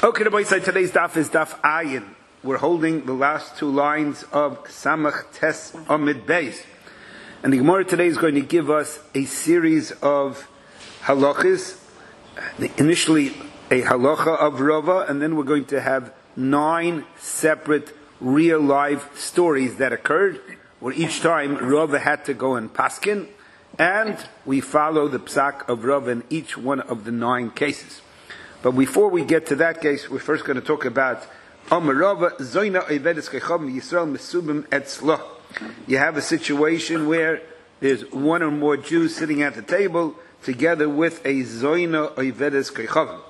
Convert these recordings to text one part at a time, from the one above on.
Okay, Rabbi Yisai, today's daf is daf Ayin. We're holding the last two lines of Samach Tes Amid Beis. And the Gemara today is going to give us a series of halachas. Initially a halacha of Rava, and then we're going to have 9 separate real life stories that occurred, where each time Rava had to go and paskin, and we follow the psak of Rava in each one of the 9 cases. But before we get to that case, we're first going to talk about Amar Rava, Zoyna Oivedes Kechom Yisrael Mesubim Etzlo. You have a situation where there's one or more Jews sitting at the table together with a Zoyna Oivedes Kechom.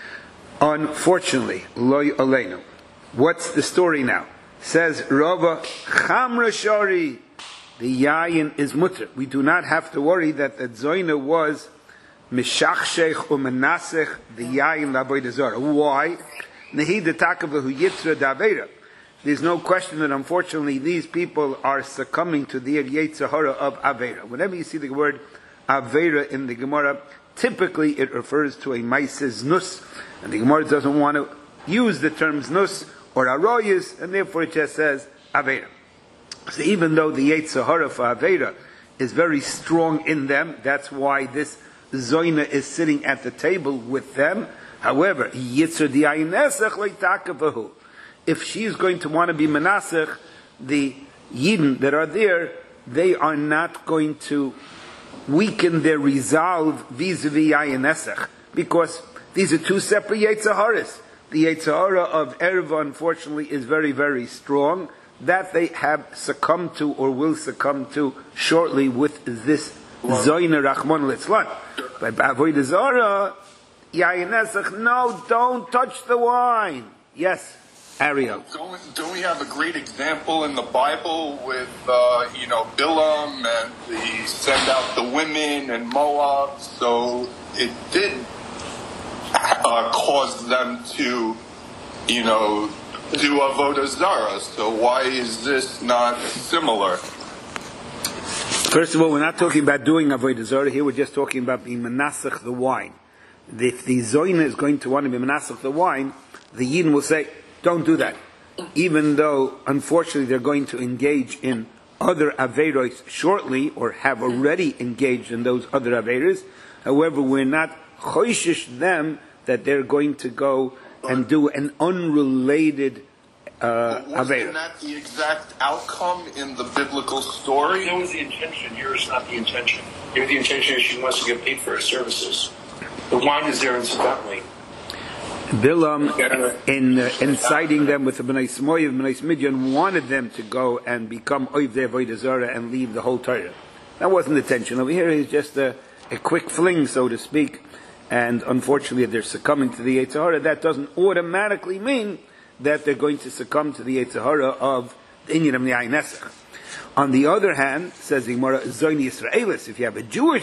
Unfortunately, Loy Aleinu. What's the story now? Says Rava, Chamra Shari, the Yayin is mutter. We do not have to worry that the Zoyna was Mishachshech umenasech the yayin l'avodah zarah. Why? Nehi detakav yitzra d'avera. There's no question that unfortunately these people are succumbing to the yetzer hara of avera. Whenever you see the word avera in the Gemara, typically it refers to a maises nus, and the Gemara doesn't want to use the terms nus or aroyas, and therefore it just says avera. So even though the yetzer hara for avera is very strong in them, that's why this Zoyna is sitting at the table with them. However, Yitzur Diyayin Nesach Leitakabahu. If she is going to want to be Menasech, the Yidden that are there, they are not going to weaken their resolve vis-a-vis Yayin Nesach, because these are two separate Yetzaharas. The Yetzahara of Erva, unfortunately, is very, very strong. That they have succumbed to or will succumb to shortly with this Zoyna Rachmon Litzlan. But Avodah Zarah, Yayin Nesach, no, don't touch the wine. Yes, Ariel. Don't we have a great example in the Bible with, Bilam, and he sent out the women and Moab, so it did cause them to, do Avodah Zarah. So why is this not similar? First of all, we're not talking about doing Avodah Zarah here, we're just talking about being Menasach the wine. If the Zoyna is going to want to be Menasach the wine, the Yidden will say, don't do that. Even though, unfortunately, they're going to engage in other Averos shortly, or have already engaged in those other Averos. However, we're not choishish them that they're going to go and do an unrelated wasn't that the exact outcome in the biblical story? That was the intention. Here is not the intention. Here the intention is she wants to get paid for her services. The wine is there incidentally. Bilam, in inciting them with the B'nai Smoyev, B'nai Midyan, wanted them to go and become Oivdei Avodah Zarah and leave the whole Torah. That wasn't the intention. Over here is just a quick fling, so to speak, and unfortunately they're succumbing to the Yetzer Hara. That doesn't automatically mean that they're going to succumb to the Yetzer Hara of the Inyan of the Yayin Nesach. On the other hand, says the Gemara, Zoyni Yisraelis, if you have a Jewish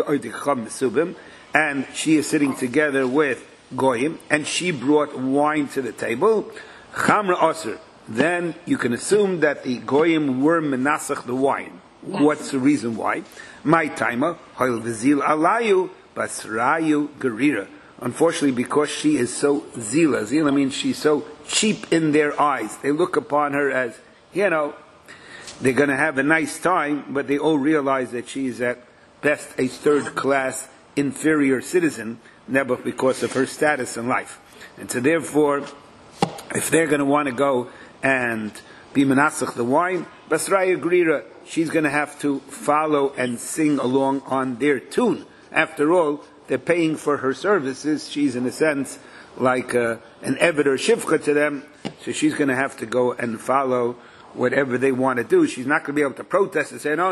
Zoyna, and she is sitting together with Goyim, and she brought wine to the table, Chamra Aser, then you can assume that the Goyim were Menasach the wine. What's the reason why? My timer, Hoil Vizil Alayu, Basrayu Gerira. Unfortunately, because she is so zila means she's so cheap in their eyes. They look upon her as, they're going to have a nice time, but they all realize that she is at best a third-class inferior citizen, never because of her status in life. And so therefore, if they're going to want to go and be Menasach the wine, Basraya Grira, she's going to have to follow and sing along on their tune. After all, they're paying for her services. She's in a sense like an Eved or Shivcha to them. So she's going to have to go and follow whatever they want to do. She's not going to be able to protest and say, no.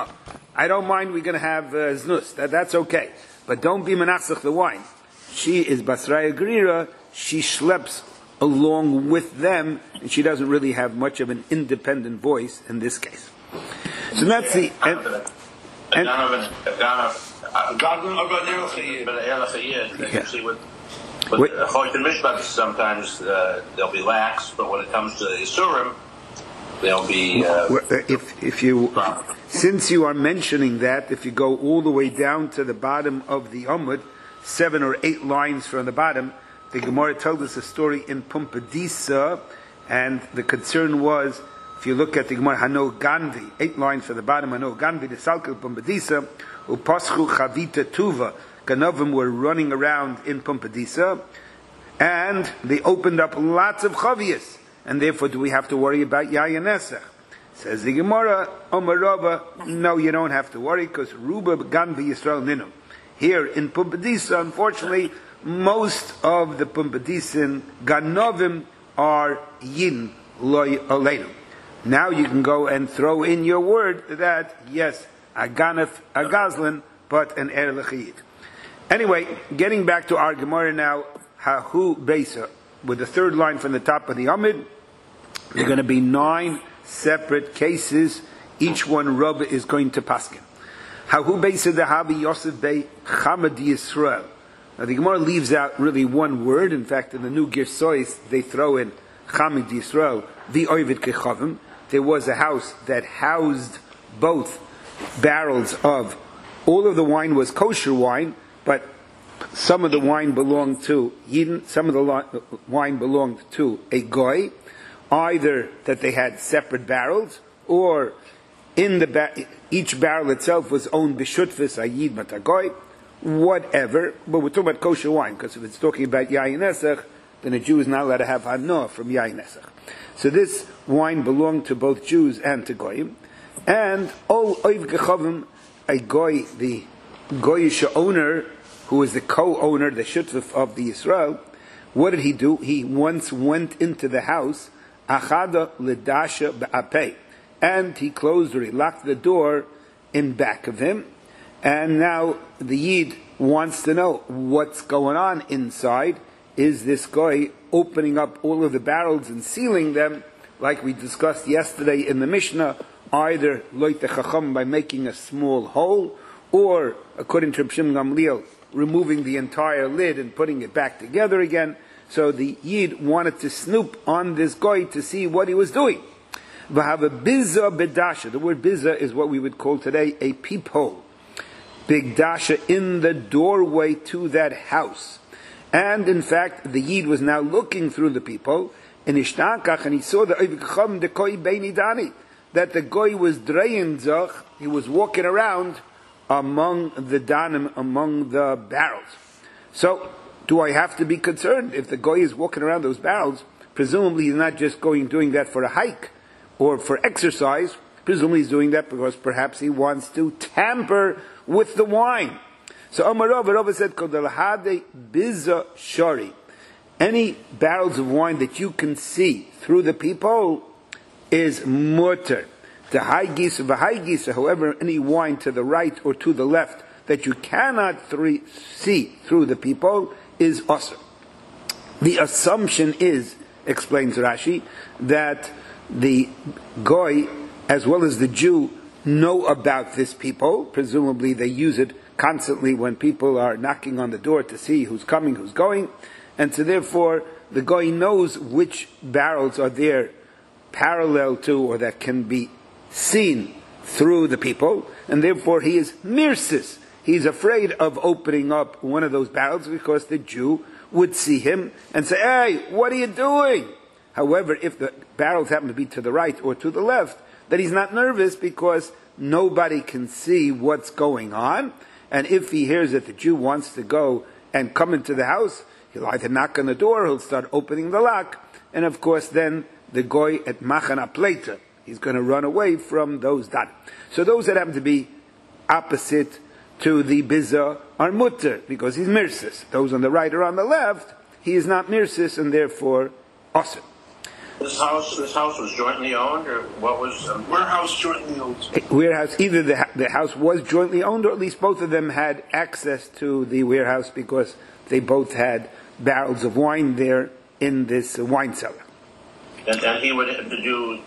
I don't mind, we're going to have Znus. That's okay. But don't be Menasach the wine. She is Basraya Gerira. She schleps along with them, and she doesn't really have much of an independent voice in this case. So that's the... Usually with Chosh and Mishpat, sometimes they'll be lax, but when it comes to the Isurim, they'll be... Since you are mentioning that, if you go all the way down to the bottom of the Amud, 7 or 8 lines from the bottom, the Gemara told us a story in Pumpadisa, and the concern was, if you look at the Gemara, Hano Gandhi, 8 lines for the bottom, Hano Gandhi, the Salkal Pumpadisa, Upaschu Chavita Tuva, Ganovim were running around in Pumpadisa, and they opened up lots of chavias, and therefore do we have to worry about Yayin Nesach? Says the Gemara, Omar Rava, no, you don't have to worry, because Ruba Gan Yisrael Ninu. Here in Pumpadisa, unfortunately, most of the Pumpadisin Ganovim are Yin Loy Aleinu. Now you can go and throw in your word that, yes, a Ganef, a Gazlan, but an Er L'chiyid. Anyway, getting back to our Gemara now, Hahu Beisa, with the 3rd line from the top of the Amid, there are going to be 9 separate cases. Each one Rabbah is going to paskin. Hahu Beisa Dehabi Yosef Bey Chamad Yisrael. Now the Gemara leaves out really one word. In fact, in the new Girsois, they throw in Chamad Yisrael, the Ovid Kechavim. There was a house that housed both barrels of, all of the wine was kosher wine, but some of the wine belonged to Yidden, some of the wine belonged to a Goy, either that they had separate barrels, or in each barrel itself was owned b'shutvis a Yid matagoy, whatever, but we're talking about kosher wine, because if it's talking about Yayin Nesach, then a Jew is not allowed to have Hanoah from Yayin Nesach. So this wine belonged to both Jews and to Goyim, and all Oiv Gechavim, a Goy, the Goyish owner, who was the co-owner, the Shutfif of the Yisrael, what did he do? He once went into the house, Achada Ledasha Ba'apei, and he closed or he locked the door in back of him, and now the Yid wants to know what's going on inside. Is this guy opening up all of the barrels and sealing them, like we discussed yesterday in the Mishnah, either Loite Chacham by making a small hole, or, according to Reb Shimon Gamliel, removing the entire lid and putting it back together again. So the Yid wanted to snoop on this guy to see what he was doing. V'hava biza bedasha. The word biza is what we would call today a peephole. Big dasha in the doorway to that house. And in fact, the Yid was now looking through the peephole, and he saw the that the guy was drayin zach, he was walking around among the danim, among the barrels. So, do I have to be concerned if the guy is walking around those barrels? Presumably he's not just doing that for a hike or for exercise. Presumably he's doing that because perhaps he wants to tamper with the wine. So Amar Rava said, Kodalhade biza shari. Any barrels of wine that you can see through the peephole is mutter. The high geese, however, any wine to the right or to the left that you cannot see through the peephole is asur. The assumption is, explains Rashi, that the goy as well as the Jew know about this peephole. Presumably they use it constantly when people are knocking on the door to see who's coming, who's going, and so therefore the goy knows which barrels are there parallel to or that can be seen through the peephole, and therefore he is mirsis. He's afraid of opening up one of those barrels because the Jew would see him and say, "Hey, what are you doing?" However, if the barrels happen to be to the right or to the left, then he's not nervous because nobody can see what's going on. And if he hears that the Jew wants to go and come into the house, he'll either knock on the door, he'll start opening the lock, and of course then the goy at machana pleita, he's going to run away from those dat. So those that happen to be opposite to the biza are mutter, because he's mirsis. Those on the right or on the left, he is not mirsis, and therefore asur. This house was jointly owned, or what was warehouse jointly owned? Warehouse, either the house was jointly owned, or at least both of them had access to the warehouse because they both had barrels of wine there in this wine cellar. And he would have to do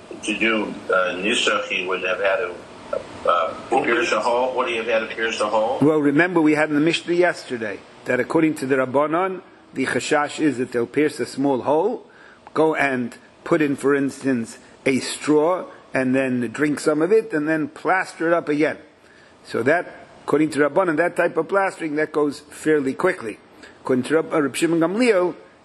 nisach. He would have had to pierce a hole. Would he have had to pierce a hole? Well, remember we had in the Mishnah yesterday that according to the Rabbanon, the chashash is that they'll pierce a small hole, go and put in, for instance, a straw, and then drink some of it, and then plaster it up again. So that, according to Rabbanan, that type of plastering, that goes fairly quickly. According to Reb Shimon Gamliel,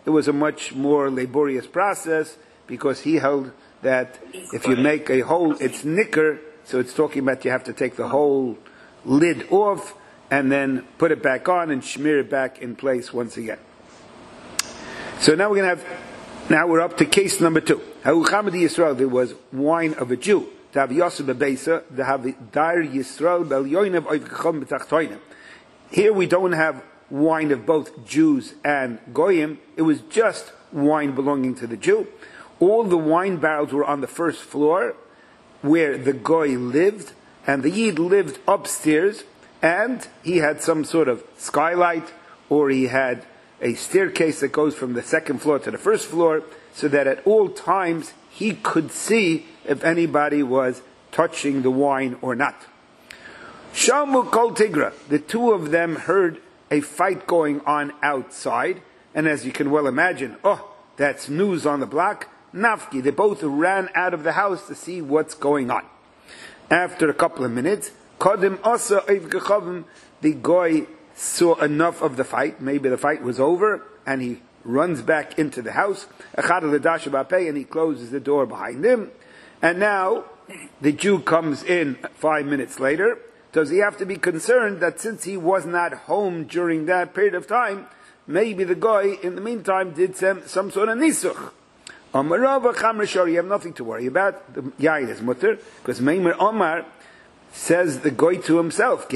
it was a much more laborious process, because he held that if you make a hole, it's nicker, so it's talking about you have to take the whole lid off and then put it back on and smear it back in place once again. So now we're up to case number 2. Ha'uchamadi Yisrael, there was wine of a Jew. Tav Yosef bebeisa, the Dar Yisrael bel yoinav oivkachom betachtoinim. Here we don't have wine of both Jews and Goyim. It was just wine belonging to the Jew. All the wine barrels were on the first floor where the Goy lived, and the Yid lived upstairs, and he had some sort of skylight, or he had a staircase that goes from the second floor to the first floor, so that at all times he could see if anybody was touching the wine or not. Shamu Kol Tigra, the two of them heard a fight going on outside, and as you can well imagine, that's news on the block. Nafki, they both ran out of the house to see what's going on. After a couple of minutes, Kodim Asa Eivgechavim, the Goy saw enough of the fight, maybe the fight was over, and he runs back into the house, and he closes the door behind him, and now the Jew comes in 5 minutes later. Does he have to be concerned that since he was not home during that period of time, maybe the Goy in the meantime did some sort of nisuch? You have nothing to worry about. The yain is mutter, because Meimer Omar says the Goy to himself,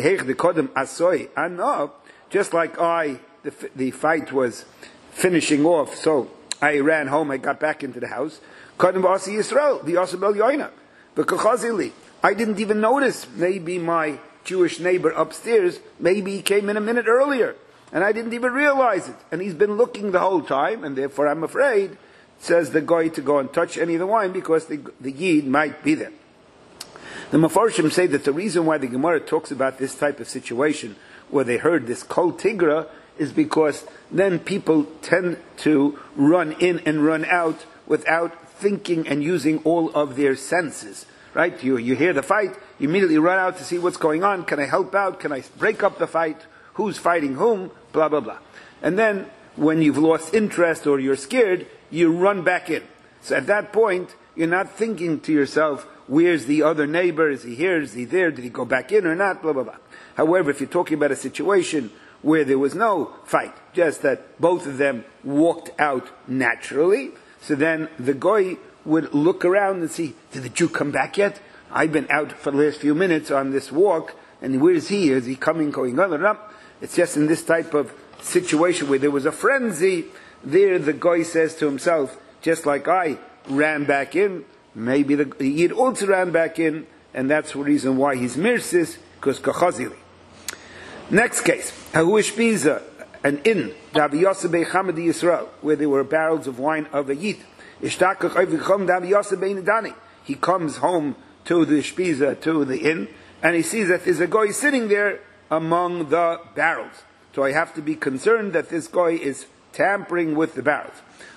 just like the fight was finishing off, so I ran home, I got back into the house. I didn't even notice. Maybe my Jewish neighbor upstairs, maybe he came in a minute earlier, and I didn't even realize it. And he's been looking the whole time, and therefore I'm afraid, says the Goy, to go and touch any of the wine, because the Yid might be there. The Mefarshim say that the reason why the Gemara talks about this type of situation, where they heard this Kol Tigra, is because then people tend to run in and run out without thinking and using all of their senses. Right? You hear the fight, you immediately run out to see what's going on. Can I help out? Can I break up the fight? Who's fighting whom? Blah, blah, blah. And then, when you've lost interest or you're scared, you run back in. So at that point, you're not thinking to yourself, where's the other neighbor? Is he here? Is he there? Did he go back in or not? Blah, blah, blah. However, if you're talking about a situation where there was no fight, just that both of them walked out naturally, so then the Goy would look around and see, did the Jew come back yet? I've been out for the last few minutes on this walk, and where is he? Is he coming, going on? It's just in this type of situation where there was a frenzy, there the Goy says to himself, just like I ran back in, maybe the Yid also ran back in, and that's the reason why he's mirsis, because kachazili. Next case, Hahuish Biza, an inn, Davi Yosef Bechamadi Yisrael, where there were barrels of wine of a Yid. He comes home to the Shpiza, to the inn, and he sees that there's a Goy sitting there among the barrels. So I have to be concerned that this Goy is tampering with the barrels.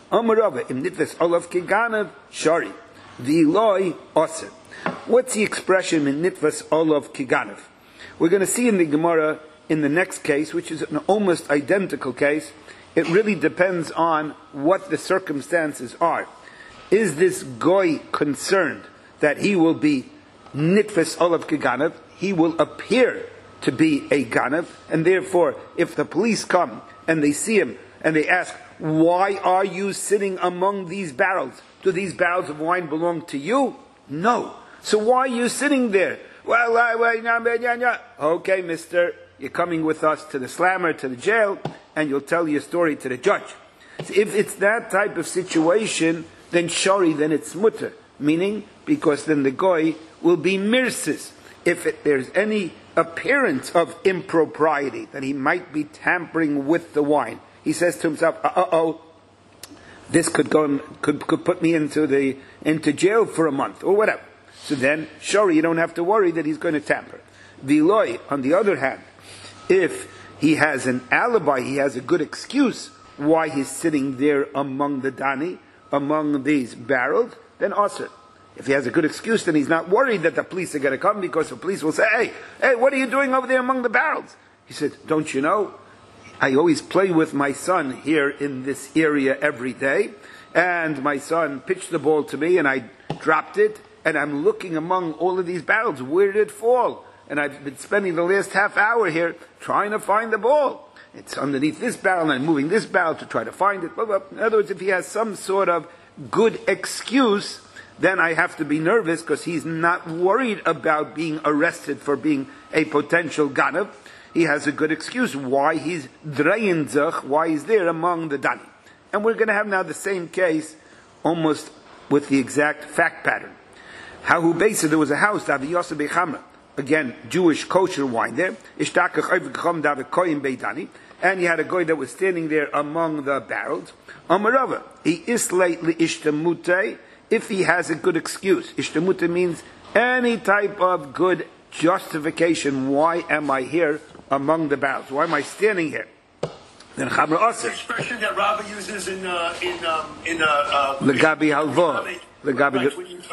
What's the expression in Nitvas Olav Kiganav? We're going to see in the Gemara in the next case, which is an almost identical case. It really depends on what the circumstances are. Is this Goy concerned that he will be Nitvas Olav Kiganav? He will appear to be a Ganav, and therefore, if the police come and they see him and they ask, why are you sitting among these barrels? Do these barrels of wine belong to you? No. So why are you sitting there? Well, okay, mister, you're coming with us to the slammer, to the jail, and you'll tell your story to the judge. So if it's that type of situation, then then it's mutter. Meaning, because then the Goy will be mirsis. If there's any appearance of impropriety, that he might be tampering with the wine, he says to himself, this could put me into jail for a month, or whatever. So then, you don't have to worry that he's going to tamper. Viloy, on the other hand, if he has an alibi, he has a good excuse why he's sitting there among the Dani, among these barrels, then Asr. If he has a good excuse, then he's not worried that the police are going to come, because the police will say, hey, what are you doing over there among the barrels? He said, don't you know? I always play with my son here in this area every day, and my son pitched the ball to me and I dropped it, and I'm looking among all of these barrels, where did it fall? And I've been spending the last half hour here trying to find the ball. It's underneath this barrel, and I'm moving this barrel to try to find it. Blah, blah. In other words, if he has some sort of good excuse, then I have to be nervous because he's not worried about being arrested for being a potential ganav. He has a good excuse why he's dreinzach, why he's there among the Dani. And we're going to have now the same case, almost with the exact fact pattern. How who based there was a house, Davi Yosef Bechamra, again Jewish kosher wine there. And you had a guy that was standing there among the barrels. Amarava, he islay li ishtamute, if he has a good excuse. Ishtamute means any type of good justification. Why am I here among the barrels? Why am I standing here? Then Chabra Aser. The expression that Rabbi uses in Legabi halva. Legabi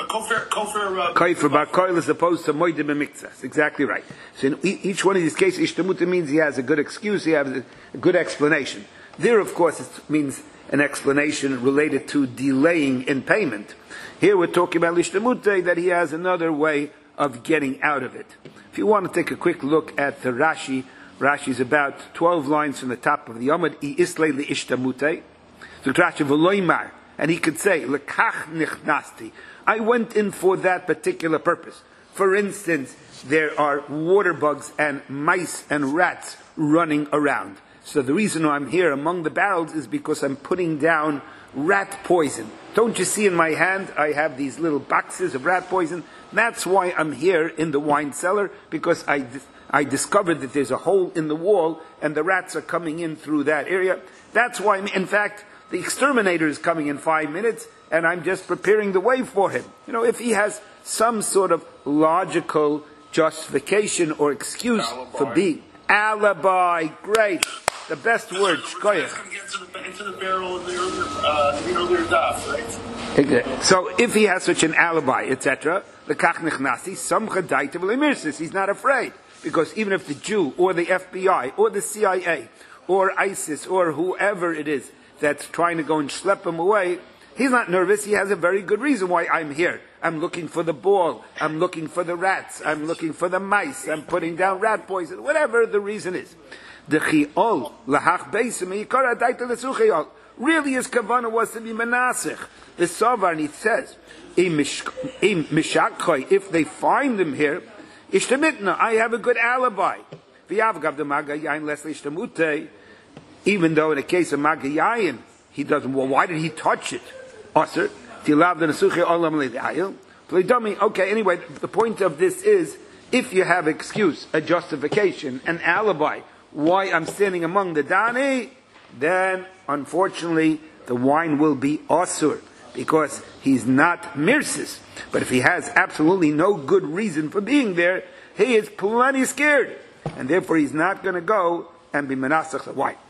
kofer bar koil as opposed to moedim b'miktzas. Exactly right. So in each one of these cases, ishtamuta means he has a good excuse, he has a good explanation. There, of course, it means an explanation related to delaying in payment. Here we're talking about ishtamuta, that he has another way of getting out of it. If you want to take a quick look at the Rashi, Rashi's about 12 lines from the top of the Yomad, I islay li ishtamute. So Rashi v'loimar, and he could say, lekach nichnasti, I went in for that particular purpose. For instance, there are water bugs and mice and rats running around. So the reason I'm here among the barrels is because I'm putting down rat poison. Don't you see in my hand, I have these little boxes of rat poison? That's why I'm here in the wine cellar, because I discovered that there's a hole in the wall and the rats are coming in through that area. That's why, in fact, the exterminator is coming in 5 minutes and I'm just preparing the way for him. You know, if he has some sort of logical justification or excuse for being alibi, great. The best word, shkoyach. Into the barrel of the earlier daf, right? So if he has such an alibi, etc., the kach nechnasi, some chadaita v'lemirsis, he's not afraid. Because even if the Jew, or the FBI, or the CIA, or ISIS, or whoever it is that's trying to go and schlep him away, he's not nervous, he has a very good reason why I'm here. I'm looking for the ball, I'm looking for the rats, I'm looking for the mice, I'm putting down rat poison, whatever the reason is. Really his kavanah was to be menasich. The Savar, and he says, if they find him here, I have a good alibi. Even though in the case of Magayayin, he doesn't, well, why did he touch it? Okay, anyway, the point of this is, if you have excuse, a justification, an alibi, why I'm standing among the Dani, then unfortunately the wine will be asur, because he's not mirsis. But if he has absolutely no good reason for being there, he is plenty scared, and therefore he's not going to go and be menasach the wine.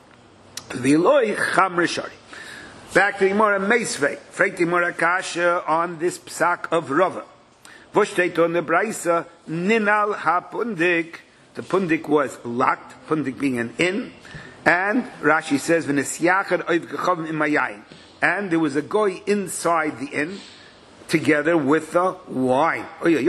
Back to Gemara Meisvei, Freit Gemara Kasha on this psak of Rava. Voshteit on the Braisa Ninal HaPundik. The pundik was locked, pundik being an inn, and Rashi says and there was a goy inside the inn together with the wine.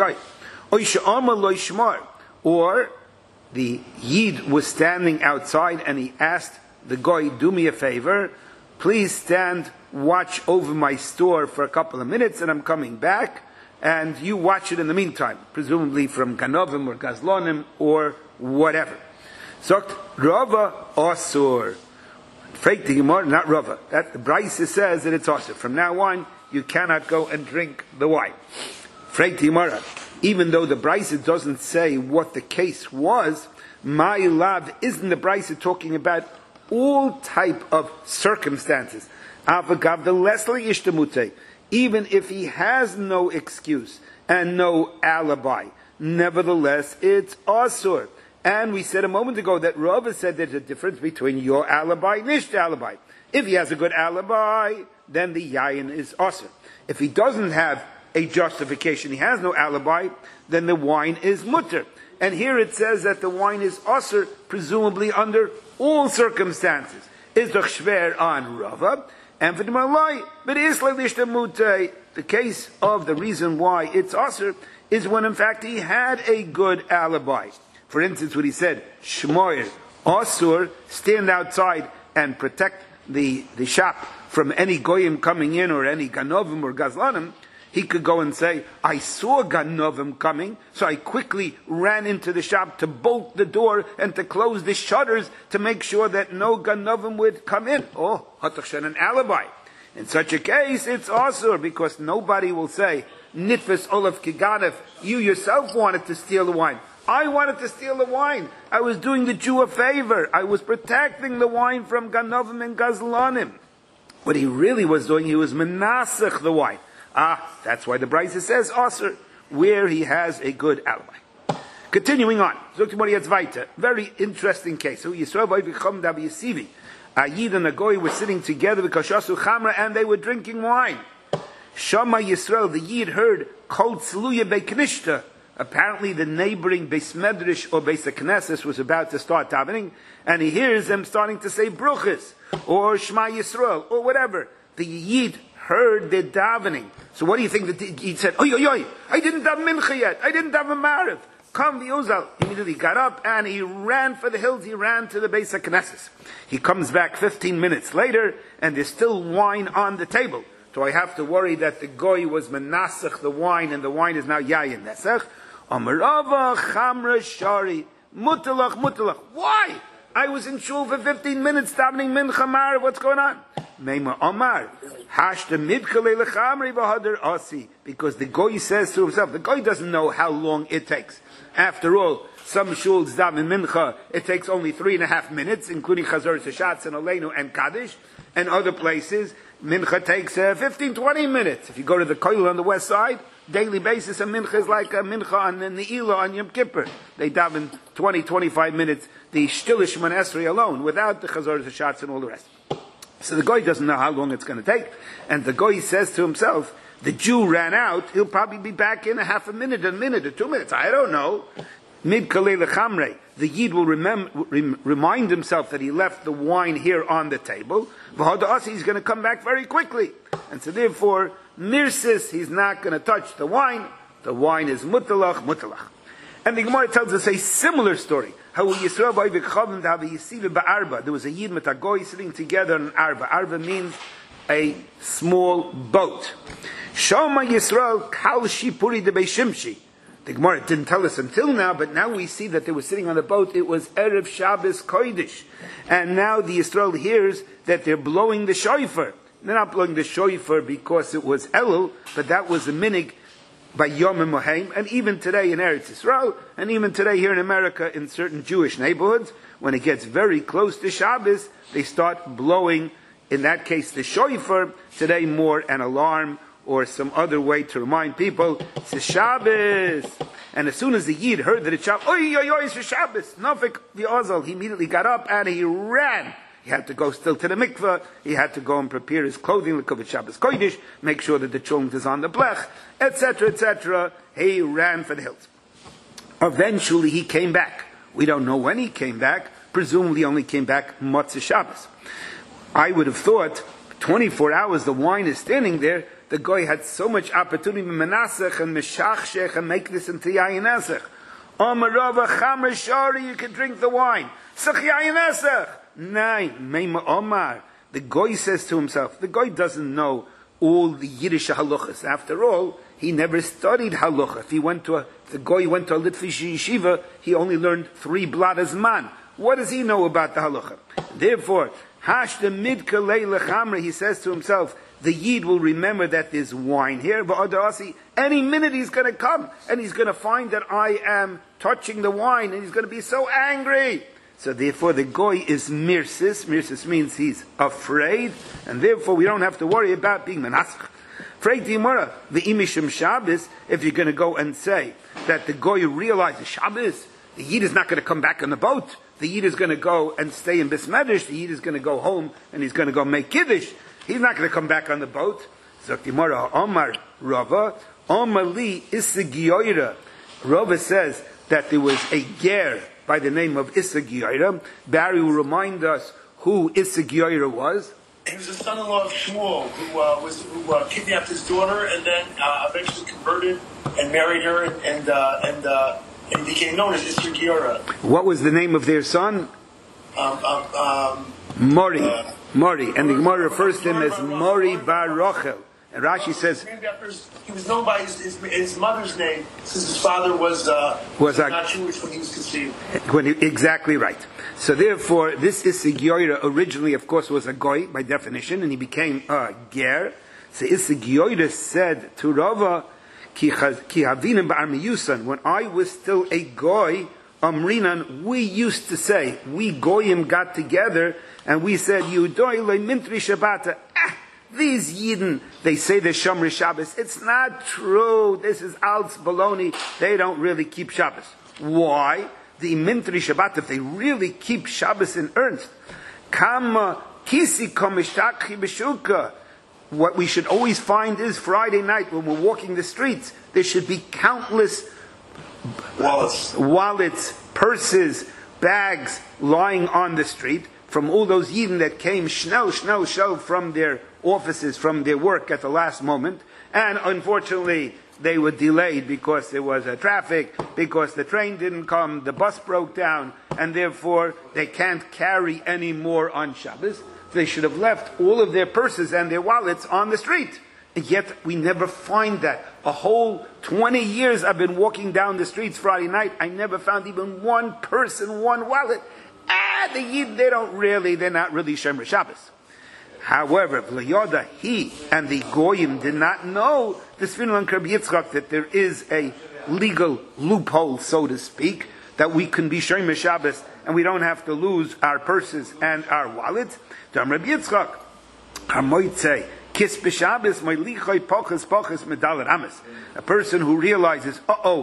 Or the Yid was standing outside and he asked the goy, do me a favor, please stand, watch over my store for a couple of minutes and I'm coming back, and you watch it in the meantime, presumably from Ganovim or Gazlonim or whatever. So Rava Asur. Freit the Gemara, not Rava. That the Brisa says that it's Asur. From now on, you cannot go and drink the wine. Freit the Gemara. Even though the Brisa doesn't say what the case was, my love, isn't the Brisa talking about all type of circumstances? Avagav the Leslie Ishtamute. Even if he has no excuse and no alibi, nevertheless, it's asur. And we said a moment ago that Rava said there's a difference between your alibi and nisht alibi. If he has a good alibi, then the yayin is asur. If he doesn't have a justification, he has no alibi, then the wine is mutter. And here it says that the wine is osur, presumably under all circumstances. Is doch schwer on Rava, and for the Malay, but the case of the reason why it's osur is when in fact he had a good alibi. For instance, when he said, Shmoyer, osur, stand outside and protect the shop from any goyim coming in or any ganovim or gazlanim, he could go and say, I saw ganovim coming, so I quickly ran into the shop to bolt the door and to close the shutters to make sure that no ganovim would come in. Oh, hatachshen, an alibi. In such a case, it's asur, because nobody will say, Nitfis Olav Kiganef, you yourself wanted to steal the wine. I wanted to steal the wine. I was doing the Jew a favor. I was protecting the wine from ganovim and gazlanim. What he really was doing, he was menasech the wine. That's why the Brisa says asur, where he has a good alibi. Continuing on, very interesting case. So Yisrael a Yid and a Goy were sitting together because Shasu Chamra, and they were drinking wine. Shama Yisrael, the Yid, heard Kol Tzluya Beiknishta. Apparently the neighboring Beis Medrash or Beis HaKnesses was about to start davening, and he hears them starting to say Bruchas, or Shema Yisrael, or whatever. The Yid heard their davening. So what do you think that he said? Oy, oy, oy, I didn't daven Mincha yet. I didn't daven Mariv. Come, the Uzal. Immediately got up and he ran for the hills. He ran to the Beis HaKnesses. He comes back 15 minutes later and there's still wine on the table. So I have to worry that the Goy was menasach the wine and the wine is now yayin nesach. Amarava chamra shari mutalach mutalach. Why? I was in shul for 15 minutes davening Mincha Mariv. What's going on? Meima Omar. Because the Goy says to himself, the Goy doesn't know how long it takes. After all, some shuls daven mincha, it takes only 3.5 minutes, including Chazor Seshatz and Aleinu and Kaddish, and other places, mincha takes 15-20 minutes. If you go to the Koil on the west side, daily basis, a mincha is like a mincha on the Ne'ilah on Yom Kippur. They daven 20-25 minutes, the Shtilish Shemon Esrei alone, without the Chazor Seshatz and all the rest. So the Goy doesn't know how long it's going to take, and the Goy says to himself, the Jew ran out, he'll probably be back in a minute or 2 minutes, I don't know. Mid kalei lechamrei, the Yid will remind himself that he left the wine here on the table. V'hoda'asi, he's going to come back very quickly. And so therefore, mirsis, he's not going to touch the wine. The wine is mutalach. And the Gemara tells us a similar story. How Yisrael ba'ivik have a yisiva ba'arba. There was a Yid with a Goy sitting together on an arba. Arba means a small boat. Shama Yisrael kal shipuri de beishimshi. The Gemara didn't tell us until now, but now we see that they were sitting on the boat. It was Erev Shabbos Kodesh. And now the Yisrael hears that they're blowing the shofar. They're not blowing the shofar because it was Elul, but that was a minig by Yom Mohaim. And even today in Eretz Yisrael, and even today here in America in certain Jewish neighborhoods, when it gets very close to Shabbos, they start blowing, in that case, the shofar. Today more an alarm or some other way to remind people, it's Shabbos. And as soon as the Yid heard that it's Shabbos, oy, oy, oy, it's Shabbos, Nafik v'ozal, he immediately got up and he ran. He had to go still to the mikveh, he had to go and prepare his clothing, like of Shabbos Kodesh, make sure that the chulent is on the blech, etc., etc. He ran for the hills. Eventually he came back. We don't know when he came back, presumably only came back Motzei Shabbos. I would have thought, 24 hours the wine is standing there, the Goy had so much opportunity to menasech and meshachshech and make this into yayin esech. Omarava chamer shari, you can drink the wine. Sech yayin esech. Nein, meima omar. The Goy says to himself, the Goy doesn't know all the Yiddish halachas. After all, he never studied halacha. If the Goy went to a Litvish yeshiva, he only learned 3 bladas man. What does he know about the halacha? Therefore, hashda midka lechamre, he says to himself, the Yid will remember that there's wine here. Any minute he's going to come and he's going to find that I am touching the wine and he's going to be so angry. So therefore the Goy is mirsis. Mirsis means he's afraid, and therefore we don't have to worry about being menasach. Freit Yimara, the imishim Shabbos, if you're going to go and say that the Goy realizes Shabbos, the Yid is not going to come back on the boat. The Yid is going to go and stay in Beis Medrash. The Yid is going to go home and he's going to go make Kiddush. He's not going to come back on the boat. Zaktimara Omar Rava Omar Li Isigiyoira. Rava says that there was a ger by the name of Issa Gioira. Barry will remind us who Issa Gioira was. He was the son-in-law of Shmuel, who kidnapped his daughter and then eventually converted and married her and became known as Issa Gioira. What was the name of their son? Mori. Mori. And the Gemara refers to him as Mori Bar Rochel. And Rashi says he was known by his mother's name, since his father was not Jewish when he was conceived. Exactly right. So therefore, this Issa Gioira originally, of course, was a goy by definition, and he became a ger. So Issa Gioira said to Rava, Ki havinim ba'armiyusan, when I was still a goy, Amrinan, we used to say, we goyim got together, and we said, Yudoi le mintri Shabbata. These Yidden, they say they're Shomrei Shabbos. It's not true. This is Alts baloney. They don't really keep Shabbos. Why? The Mintri Shabbat, if they really keep Shabbos in earnest, Kama Kisi Komishtakhi Beshuka. What we should always find is Friday night when we're walking the streets, there should be countless wallets, purses, bags lying on the street from all those Yidden that came schnell from their offices, from their work at the last moment, and unfortunately they were delayed because there was a traffic, because the train didn't come, the bus broke down, and therefore they can't carry any more on Shabbos. They should have left all of their purses and their wallets on the street. And yet we never find that. A whole 20 years I've been walking down the streets Friday night, I never found even one person, one wallet. The Yid, they're not really Shomrei Shabbos. However, V'leyoda, he and the Goyim did not know the Sfinu and Rabbi Yitzchak, that there is a legal loophole, so to speak, that we can be Shomrei Shabbos and we don't have to lose our purses and our wallets. Dam Rabbi Yitzchak, Hamoitze, Kis b'Shabbos, Moilichoi Poches Medalet Ames. A person who realizes,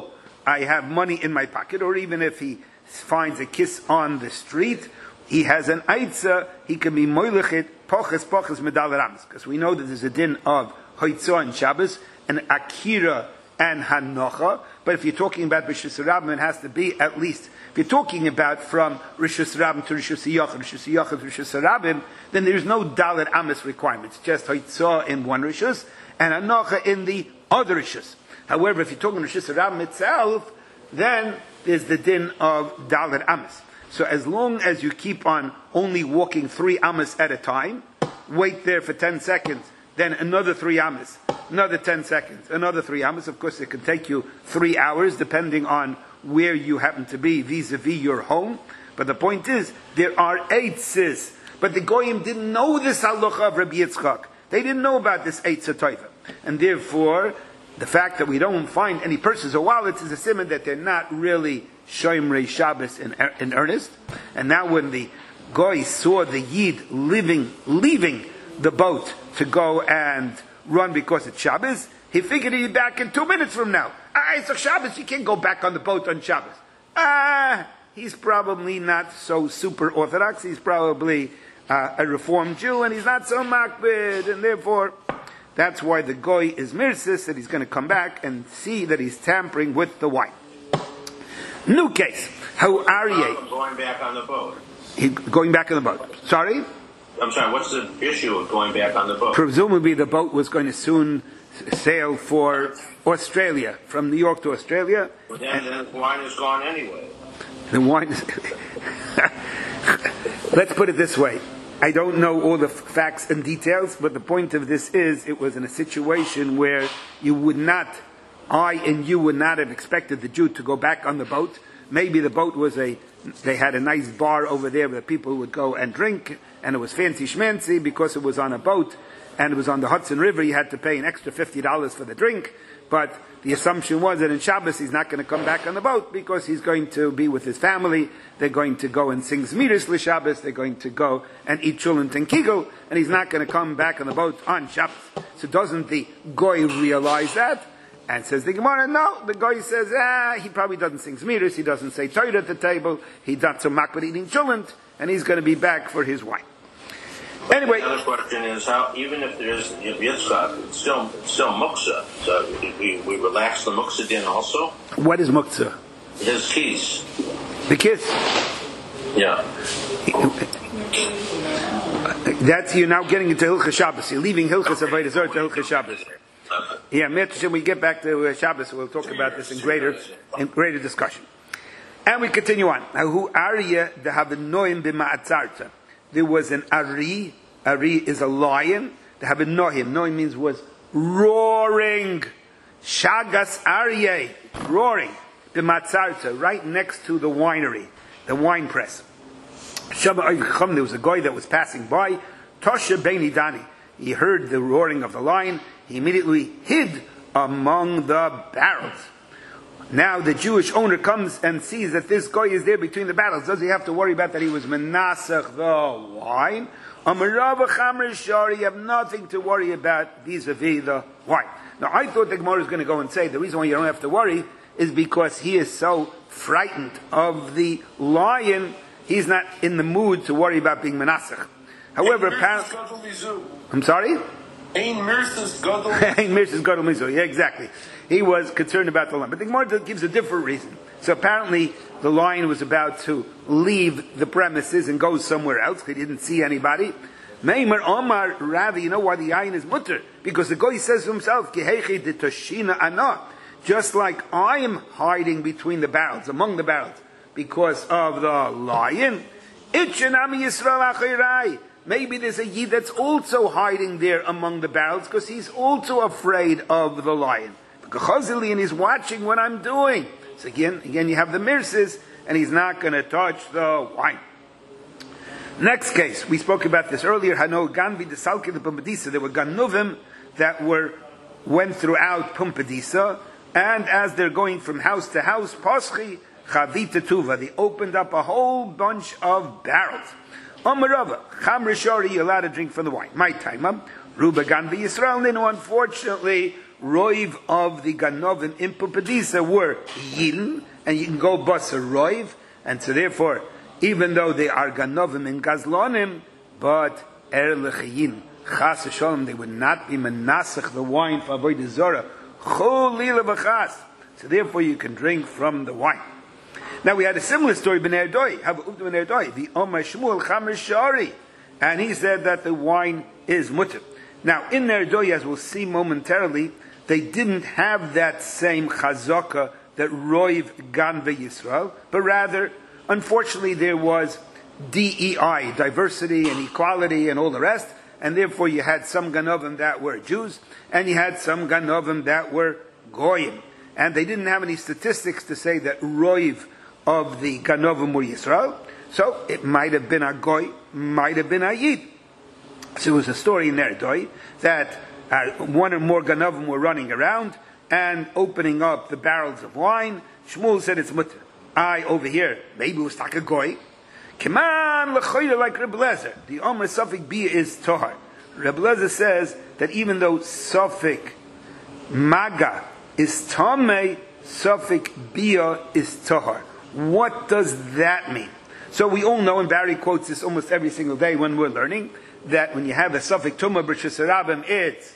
I have money in my pocket, or even if he finds a kiss on the street, he has an Eitza, he can be Moilichit Poches Medalet Ames. Because we know that there's a din of Hoitzah and Shabbos, and Akira and Hanocha. But if you're talking about Rishus Rabbim, it has to be at least, if you're talking about from Rishus Rabbim to Rishus Yachid to Rishus Rabbim, then there's no Dalet Ames requirements, just Hoitzah in one Rishus, and Hanocha in the other Rishus. However, if you're talking Rishus Rabbim itself, then there's the din of Dalet Ames. So as long as you keep on only walking 3 amas at a time, wait there for 10 seconds, then another 3 amas, another 10 seconds, another 3 amas. Of course, it can take you 3 hours depending on where you happen to be vis-a-vis your home. But the point is, there are eitzes. But the Goyim didn't know this halacha of Rabbi Yitzchak. They didn't know about this eitzah toiva. And therefore, the fact that we don't find any purses or wallets is a siman that they're not really Shomrei Shabbos in earnest. And now when the Goy saw the Yid leaving the boat to go and run because it's Shabbos, he figured he'd be back in 2 minutes from now. It's a Shabbos, you can't go back on the boat on Shabbos. He's probably not so super orthodox, he's probably a reformed Jew, and he's not so makbid, and therefore that's why the Goy is mirsis, that he's going to come back and see that he's tampering with the wine. New case. How are you? Going back on the boat. Going back on the boat. Sorry? I'm sorry, what's the issue of going back on the boat? Presumably the boat was going to soon sail for Australia, from New York to Australia. But then the wine is gone anyway. The wine is... Let's put it this way. I don't know all the facts and details, but the point of this is, it was in a situation where I and you would not have expected the Jew to go back on the boat. Maybe the boat was they had a nice bar over there where people would go and drink, and it was fancy schmancy because it was on a boat, and it was on the Hudson River. You had to pay an extra $50 for the drink, but the assumption was that in Shabbos he's not going to come back on the boat because he's going to be with his family. They're going to go and sing Zmiris l'Shabbos. They're going to go and eat chulent and kigel, and he's not going to come back on the boat on Shabbos. So doesn't the Goy realize that? And says the Gemara, no. The Goy says, he probably doesn't sing Zmiris. He doesn't say Torah at the table. He's not so makbid eating chulent, and he's going to be back for his wine. Anyway, the other question is how, even if there's Yitzchak, it's still muktzah. So we relax the muktzah din also. What is muktzah? His keys. The kiss. Yeah. That's, you're now getting into Hilchas Shabbos. You're leaving Hilchas Avodah Zarah to Hilchas Shabbos. Yeah, when we get back to Shabbos, we'll talk about this in greater discussion. And we continue on. Who Arya the Havenoim b'ma'atzarta. There was an Ari. Ari is a lion. The Havenoim. Noim means was roaring. Shagas Aryeh. Roaring. B'ma'atzarta. Right next to the winery. The wine press. There was a guy that was passing by. Tosha Beini Dani. He heard the roaring of the lion. He immediately hid among the barrels. Now the Jewish owner comes and sees that this guy is there between the barrels. Does he have to worry about that he was menasach the wine? You have nothing to worry about vis-a-vis the wine. Now I thought the Gemara was going to go and say the reason why you don't have to worry is because he is so frightened of the lion, he's not in the mood to worry about being menasach. However, apparently, I'm sorry? Ein Mirces Gadol. Ein Mirces Gadol Mizu. Yeah, exactly. He was concerned about the lion. But the Gemara gives a different reason. So apparently the lion was about to leave the premises and go somewhere else. He didn't see anybody. Meimer Omar, rather, you know why the lion is mutter? Because the guy says to himself, Kihechi de Toshina Ana. Just like I am hiding between the barrels, among the barrels, because of the lion. Itchenami Yisrael Achirai. Maybe there's a Yid that's also hiding there among the barrels because he's also afraid of the lion. And he's watching what I'm doing. So again you have the mirses, and he's not going to touch the wine. Next case, we spoke about this earlier. Hano Ganvi de Salki de Pumbedisa. There were Ganuvim that went throughout Pumbedisa, and as they're going from house to house, Paschi Chavita Tuva, they opened up a whole bunch of barrels. Omarava, Cham Rishori, you're allowed to drink from the wine. My time, Ruba Ganvi Yisrael Ninu, unfortunately, Roiv of the Ganovim in Pumbedisa were Yidden, and you can go bus a Roiv, and so therefore, even though they are Ganovim in Gazlonim, but Erlechayin, Chas Shalom, they would not be Menasach the wine for Avodah Zarah. Chol Lila V'chas. So therefore you can drink from the wine. Now we had a similar story, B'nei Erdoi, the Omar Shmuel Chamer Shari, and he said that the wine is mutter. Now in Erdoi, as we'll see momentarily, they didn't have that same chazaka that Roiv Ganve Yisrael, but rather, unfortunately, there was DEI, diversity and equality and all the rest, and therefore you had some Ganovim that were Jews, and you had some Ganovim that were Goyim. And they didn't have any statistics to say that Roiv of the Ganovim were Yisrael, so it might have been a Goy, might have been a Yid. So it was a story in Erdoi that one or more Ganovim were running around and opening up the barrels of wine. Shmuel said it's mutter. Over here, maybe it was like a Goy. Keman l'choyre like Reb Lezer. The Omer Suffolk Bia is Tohar. Reb Lezer says that even though Suffolk Maga is Tomei, Suffolk Bia is Tohar. What does that mean? So we all know, and Barry quotes this almost every single day when we're learning, that when you have a Suffolk Tumah B'Rishus Harabim, it's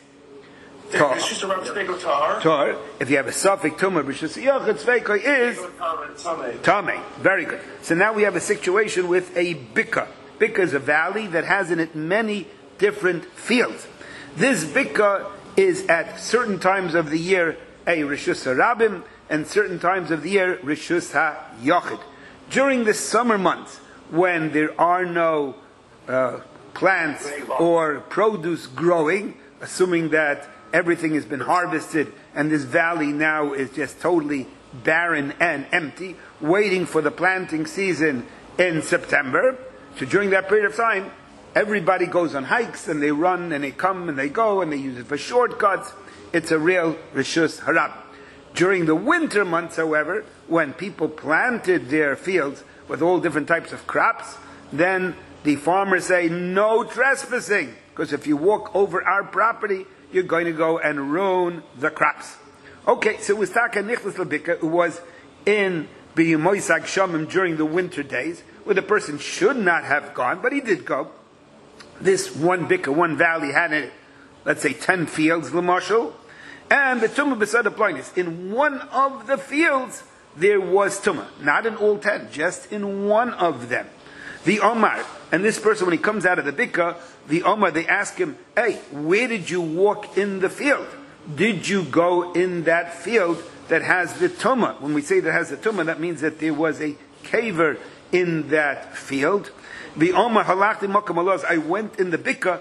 Tahar. If you have a Suffolk Tumah B'Rishus Yachid Tzveikoi is Tamei. Very good. So now we have a situation with a Bika. Bika is a valley that has in it many different fields. This Bika is at certain times of the year a Rishus Harabim, and certain times of the year Rishus HaYachid. During the summer months, when there are no plants or produce growing, assuming that everything has been harvested and this valley now is just totally barren and empty, waiting for the planting season in September. So during that period of time, everybody goes on hikes and they run and they come and they go and they use it for shortcuts. It's a real Rishus Harabim. During the winter months, however, when people planted their fields with all different types of crops, then the farmers say, no trespassing, because if you walk over our property, you're going to go and ruin the crops. Okay, so it was Taka Nichlas Labika, who was in B'Yemoisag Shamim during the winter days, where the person should not have gone, but he did go. This one Bika, one valley, had in it, let's say 10 fields, L'Marshal, and the Tumah Besad Appliance. In one of the fields, there was tumah. Not in all 10, just in one of them. The Omar, and this person, when he comes out of the Bika, the Omar, they ask him, hey, where did you walk in the field? Did you go in that field that has the tumah? When we say that has the tumah, that means that there was a caver in that field. The Omar halachti makam alos. I went in the Bika,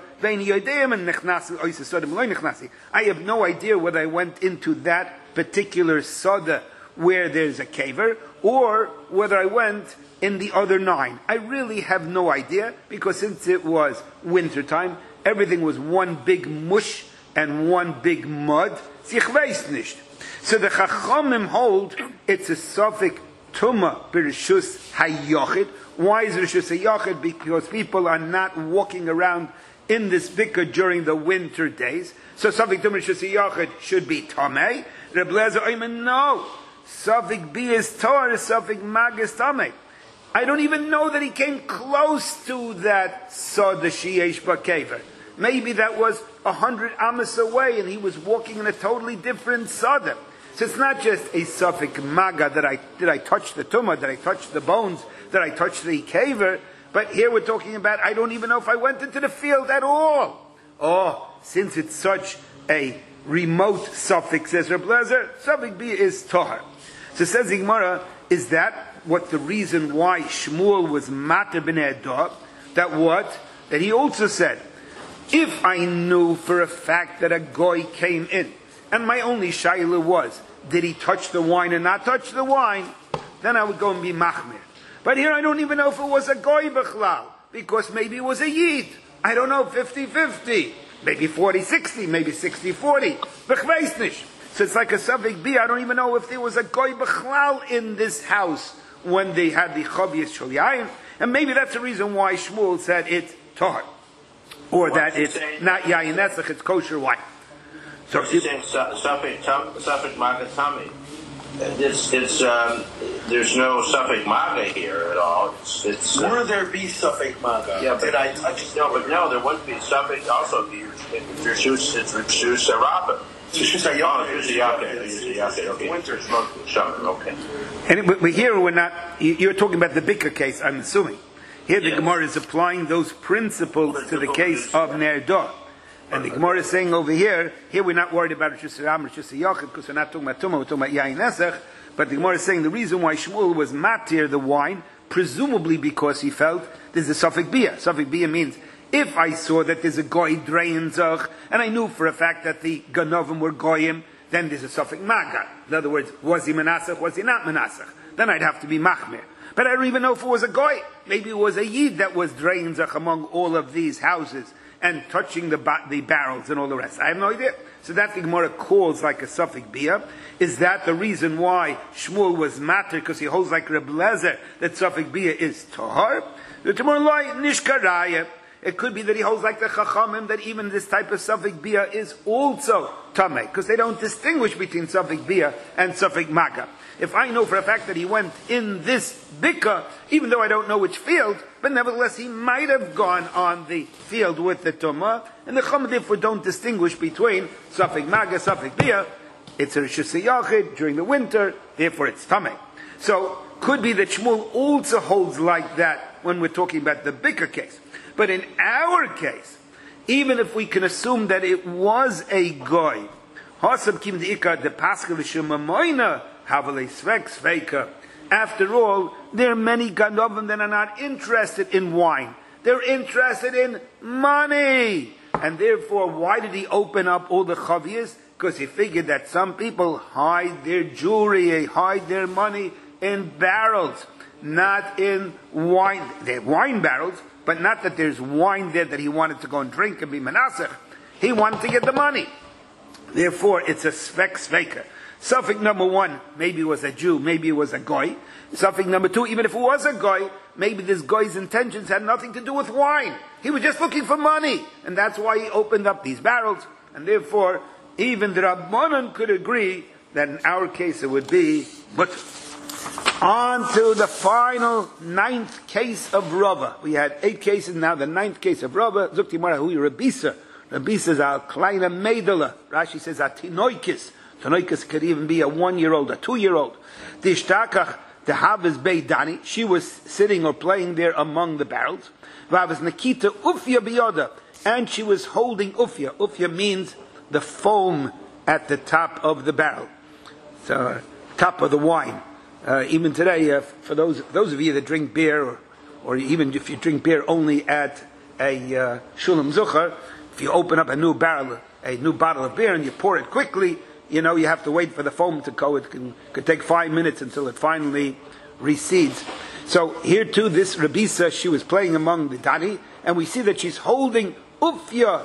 I have no idea whether I went into that particular soda where there's a caver, or whether I went in the other 9. I really have no idea, because since it was wintertime, everything was one big mush and one big mud. So the Chachamim hold it's a suffix Tumah b'rishus hayachid. Why is it rishus hayachid? Because people are not walking around in this Bika during the winter days. So suffix Tumah b'rishus hayachid should be Tamei. Reb Lezer Oyman, no. Suffix B is Tor, suffix Mag is Tamei. I don't even know that he came close to that Soda Sheyesh Ba'kever. Maybe that was 100 amas away and he was walking in a totally different Soda. So it's not just a suffix Maga did I touch the Tumah, did I touch the bones, did I touch the Kever, but here we're talking about I don't even know if I went into the field at all. Oh, since it's such a remote suffix, says Reb Lezer, suffix B is Tohar. So says the Gemara, is that what the reason why Shmuel was Mater b'nei Edah? That what? That he also said, if I knew for a fact that a goy came in, and my only shaila was, did he touch the wine or not touch the wine, then I would go and be machmir. But here I don't even know if it was a goy b'chlal, because maybe it was a yid. I don't know, 50-50, maybe 40-60, maybe 60-40. B'chveis nish. So it's like a suffix B. I don't even know if there was a goy b'chlal in this house when they had the chavias shel yayin, and maybe that's the reason why Shmuel said it's tahar, or that it's not yayin netzach, it's kosher wine. So it's saying suffix magatami. There's no suffix maga here at all. Would there be suffix maga? Yeah, did I touch it? No, there wouldn't be suffix. Also, it's Rishus Sarabah. Winter smoke, summer, okay. But here we're not, you're talking about the Bika case, I'm assuming. Here the Gemara is applying those principles to the case of Ner Dor. And the Gemara is saying over here we're not worried about Rishus Ram, Rishus Yachid, because we're not talking about Tumah, we're talking about Yain Nesach. But the Gemara is saying the reason why Shmuel was matir the wine, presumably because he felt there's a suffix bia. Suffix bia means, if I saw that there's a goy drain zach, and I knew for a fact that the ganovim were goyim, then there's a suffix maga. In other words, was he menasach, was he not menasach? Then I'd have to be machmir. But I don't even know if it was a goy. Maybe it was a yid that was drain zach among all of these houses and touching the barrels and all the rest. I have no idea. So that the Gemara calls like a suffix bia. Is that the reason why Shmuel was matter, because he holds like Reb Lezer that suffix bia is tahar? The Gemara lie nishkaraya. It could be that he holds like the Chachamim that even this type of suffix bia is also tamei, because they don't distinguish between suffix bia and suffix maga. If I know for a fact that he went in this bika, even though I don't know which field, but nevertheless he might have gone on the field with the tumah, and the Chachamim therefore don't distinguish between suffix maga, suffix bia. It's a rishus yachid during the winter, therefore it's tamei. So could be that Shmuel also holds like that when we're talking about the bika case. But in our case, even if we can assume that it was a goy, after all, there are many ganovim that are not interested in wine. They're interested in money. And therefore, why did he open up all the chavias? Because he figured that some people hide their jewelry, they hide their money in barrels, not in wine. They're wine barrels, but not that there's wine there that he wanted to go and drink and be menasach. He wanted to get the money. Therefore, it's a svek sveker. Suffix number 1, maybe it was a Jew, maybe it was a goy. Suffix number 2, even if it was a goy, maybe this goy's intentions had nothing to do with wine. He was just looking for money. And that's why he opened up these barrels. And therefore, even the Rabbanan could agree that in our case it would be mutter. On to the final 9th case of Rava. We had 8 cases, now the 9th case of Rava. Zukti Mara Hui Rabisa. Rabisa is our kleine Meidele. Rashi says our tinoikis. Tanoikas could even be a 1-year-old, a 2-year-old. Tishtakach the Havas Bei Dani, she was sitting or playing there among the barrels. Vavas Nikita Ufya Biyoda, and she was holding Ufya. Ufya means the foam at the top of the barrel, so top of the wine. Even today, for those of you that drink beer, or even if you drink beer only at a Shulam Zucher, if you open up a new bottle of beer and you pour it quickly, you have to wait for the foam to go. It could take 5 minutes until it finally recedes. So here too, this Rabisa, she was playing among the Dani, and we see that she's holding Ufya.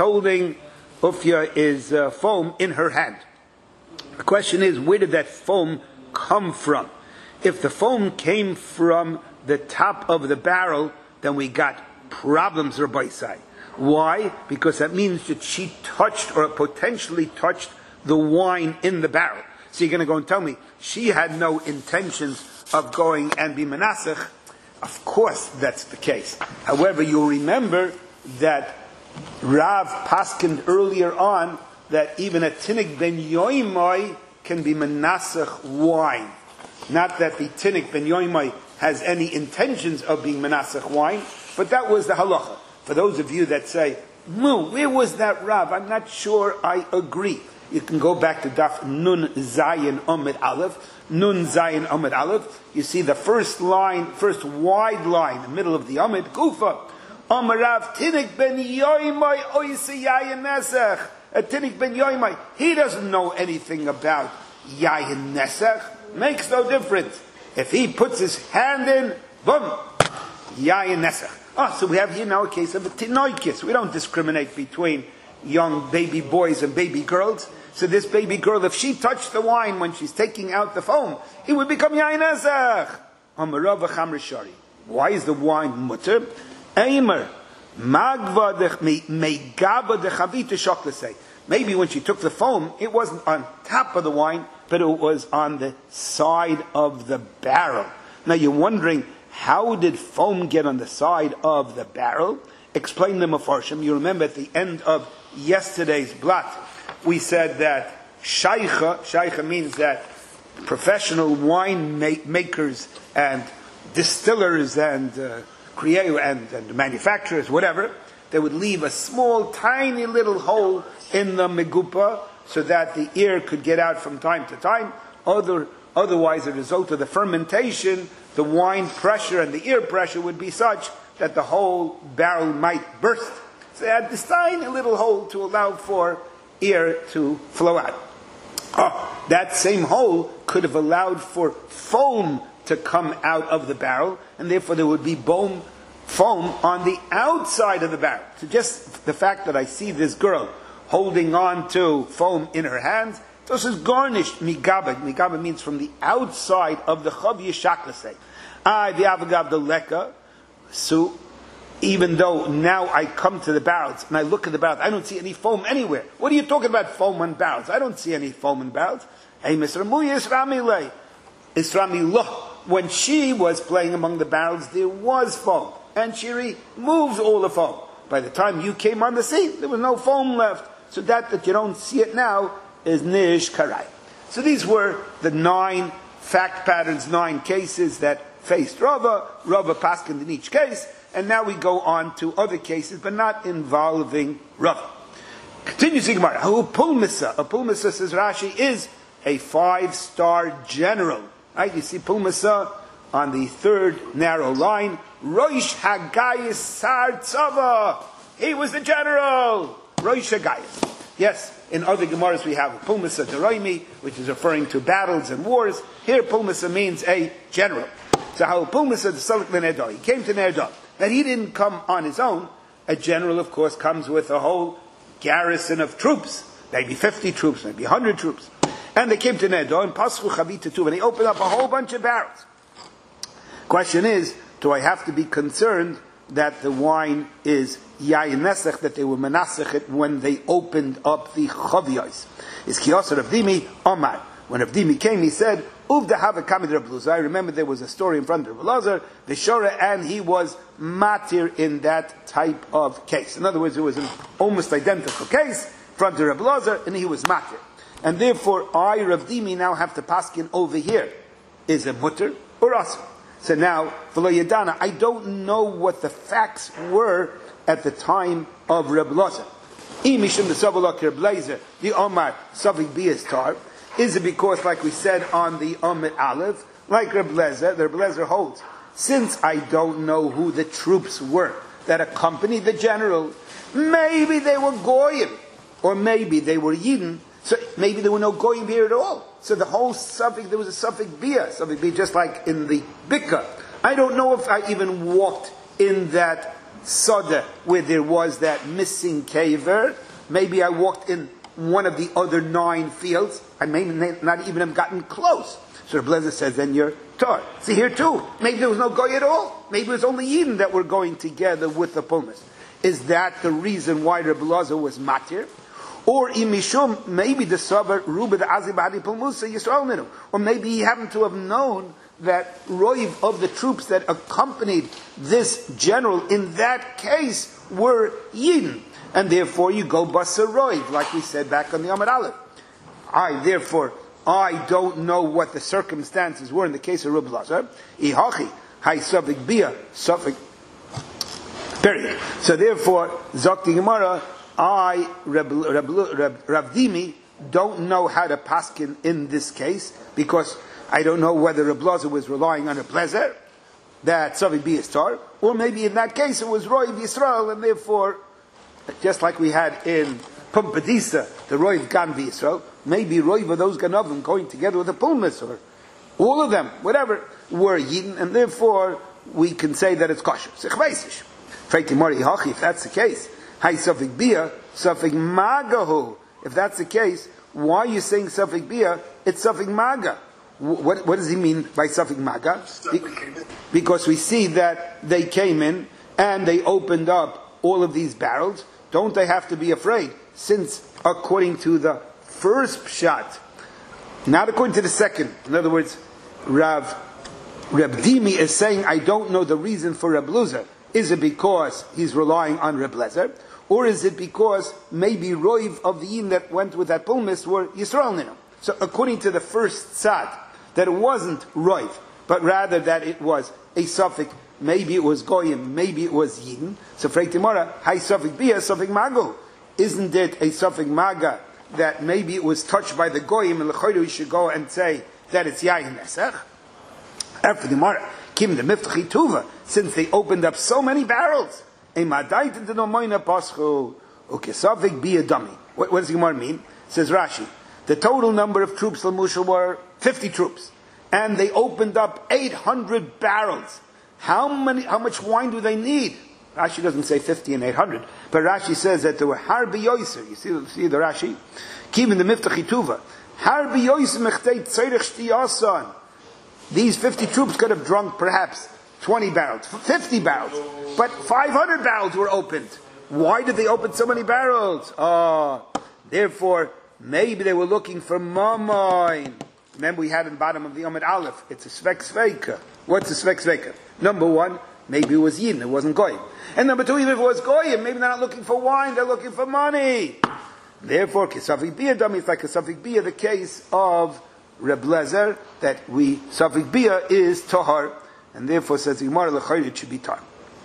Ufya is foam in her hand. The question is, where did that foam come from? If the foam came from the top of the barrel, then we got problems, Rabbi Sai. Why? Because that means that she touched or potentially touched the wine in the barrel. So you're going to go and tell me she had no intentions of going and be menasech? Of course that's the case. However, you'll remember that Rav paskined earlier on that even a tinnik ben yoimai can be menasech wine. Not that the tinnik ben yoimai has any intentions of being menasech wine, but that was the halacha. For those of you that say, where was that Rav? I'm not sure I agree. You can go back to Daf Nun Zayin Amid Aleph. Nun Zayin Amid Aleph. You see the first wide line, in the middle of the Amid, Gufa. Amarav Tinnik ben Yoimai Oisi Yayin Nesech. Tinnik ben Yoimai. He doesn't know anything about Yayin Nesech. Makes no difference. If he puts his hand in, boom, Yayin Nesech. So we have here now a case of a Tinoikis. We don't discriminate between young baby boys and baby girls. So this baby girl, if she touched the wine when she's taking out the foam, it would become yayin nezach. Amarav v'chamr shari. Why is the wine mutter? Eimer magva megava dechavita shoklasei. Maybe when she took the foam, it wasn't on top of the wine, but it was on the side of the barrel. Now you're wondering, how did foam get on the side of the barrel? Explain the Mefarshim. You remember at the end of yesterday's blot, we said that shaycha means that professional wine makers and distillers and and manufacturers, whatever, they would leave a small, tiny little hole in the megupa so that the air could get out from time to time. Otherwise, as a result of the fermentation, the wine pressure and the air pressure would be such that the whole barrel might burst. So they had this tiny little hole to allow for air to flow out. That same hole could have allowed for foam to come out of the barrel, and therefore there would be foam on the outside of the barrel. So just the fact that I see this girl holding on to foam in her hands, this is garnished migabed. Migabed means from the outside of the chav yishaklasei. The avagav the leka. So even though now I come to the barrels and I look at the barrels, I don't see any foam anywhere. What are you talking about, foam on barrels? I don't see any foam in barrels. Hey, Mr. Muya Isramile. Isramillah. When she was playing among the barrels, there was foam. And she removed all the foam. By the time you came on the scene, there was no foam left. So that you don't see it now is Nish Karai. So these were the 9 fact patterns, 9 cases that faced Rava paskined in each case. And now we go on to other cases, but not involving Rava. Continues the Gemara. A pulmisa, says Rashi, is a 5-star general. Right? You see pulmisa on the 3rd narrow line. Roish Hagayis Sar Tzava. He was the general. Roish Hagayis. Yes, in other Gemaras we have pulmisa deroimi, which is referring to battles and wars. Here pulmisa means a general. So how pulmisa the Salik Nerdah. He came to Nerdah. That he didn't come on his own. A general, of course, comes with a whole garrison of troops. Maybe 50 troops, maybe 100 troops. And they came to Nerdah and Paschu Chavita too, and they opened up a whole bunch of barrels. Question is, do I have to be concerned that the wine is yayin nesech, that they were menasech it when they opened up the chaviyos? Is Kiyosar Rav Dimi Omar. When Rav Dimi came, he said, Uvda Hava Kamid Rav Elazar. I remember there was a story in front of Rav Elazar, the Shora, and he was matir in that type of case. In other words, it was an almost identical case in front of Rav Elazar, and he was matir. and therefore I, Rav Dimi, now have to paskin over here. Is it mutter or asr? So now, v'lo yadana, I don't know what the facts were at the time of Reb Elazar. Imishum the Sabalak Reb Elazar, the Omar Savik Biastar. Is it because, like we said on the Omid Aleph, like Reb Elazar, the Reb Elazar holds, since I don't know who the troops were that accompanied the general, maybe they were Goyim, or maybe they were Yidden, so maybe there were no Goyim here at all. So the whole suffix, there was a suffix bia, just like in the Bika. I don't know if I even walked in that Soda where there was that missing caver. Maybe I walked in one of the other 9 fields. I may not even have gotten close. So Reb Elazar says, then you're tar. See here too, maybe there was no Goy at all. Maybe it was only Yidden that were going together with the Pulmus. Is that the reason why Reb Elazar was matir? Or imishum, maybe the Sabar Ruba the Azibadi Pulmusa Yisrael Ninu. Or maybe he happened to have known that Roiv of the troops that accompanied this general in that case were Yidden. And therefore you go Basar Roiv, like we said back on the Amud Aleph. I don't know what the circumstances were in the case of Reb Elazar. Ihachi, hay Safik Bia, Safik. Period. So therefore, Zakti Gemara, I, Rav Dimi, don't know how to paskin in this case, because I don't know whether Reb Elazar was relying on a pleasure, that Safik Bia Star, or maybe in that case it was Roiv Yisrael, and therefore, just like we had in Pumpadisa, the Roiv Gan Yisrael, maybe Roiv of those Ganavim going together with the Pulmus, or all of them, whatever, were Yidden, and therefore we can say that it's kosher. If that's the case, Hay Safik Bia, Safik Magahu. If that's the case, why are you saying Safik Bia? It's Safik Maga. What does he mean by Safik Maga? Because we see that they came in and they opened up all of these barrels. Don't they have to be afraid? Since according to the first pshat, not according to the second. In other words, Reb Dimi is saying, I don't know the reason for Reb Elazar. Is it because he's relying on Reb Elazar? Or is it because maybe Roiv of the Yin that went with that Pulmus were Yisrael Ninu? So according to the first tzad, that it wasn't Roiv, but rather that it was a suffix, maybe it was Goyim, maybe it was Yin. So Freit Gemara, Hay Safik Bia, Safik Mago. Isn't it a Safik Maga that maybe it was touched by the Goyim, and L'choyru you should go and say that it's Yayin Nesach? After the Gemara, Kim the Miftach Tuva, since they opened up so many barrels, what does the Gemara mean? Says Rashi, the total number of troops Lamusha were 50 troops, and they opened up 800 barrels. How much wine do they need? Rashi doesn't say 50 and 800, but Rashi says that there were Harbi Yoiser. You see the Rashi? Kim in the Miftach Tuva, Harbi Yoiser Mechtei Tzorech Shtiyasan. These 50 troops could have drunk perhaps 20 barrels, 50 barrels, but 500 barrels were opened. Why did they open so many barrels? Therefore, maybe they were looking for Mamoin. Remember we had in the bottom of the Amud Aleph, it's a Svek Sveika. What's a Svek Sveika? Number one, maybe it was Yin, it wasn't Goyim. And number two, even if it was Goyim, maybe they're not looking for wine, they're looking for money. Therefore, Kisafik Bia Dami, it's like Kisafik Bia, the case of Reb Elazar, that Safik Bia is Tahar, and therefore says Gemara L'chayr it should be Tahar.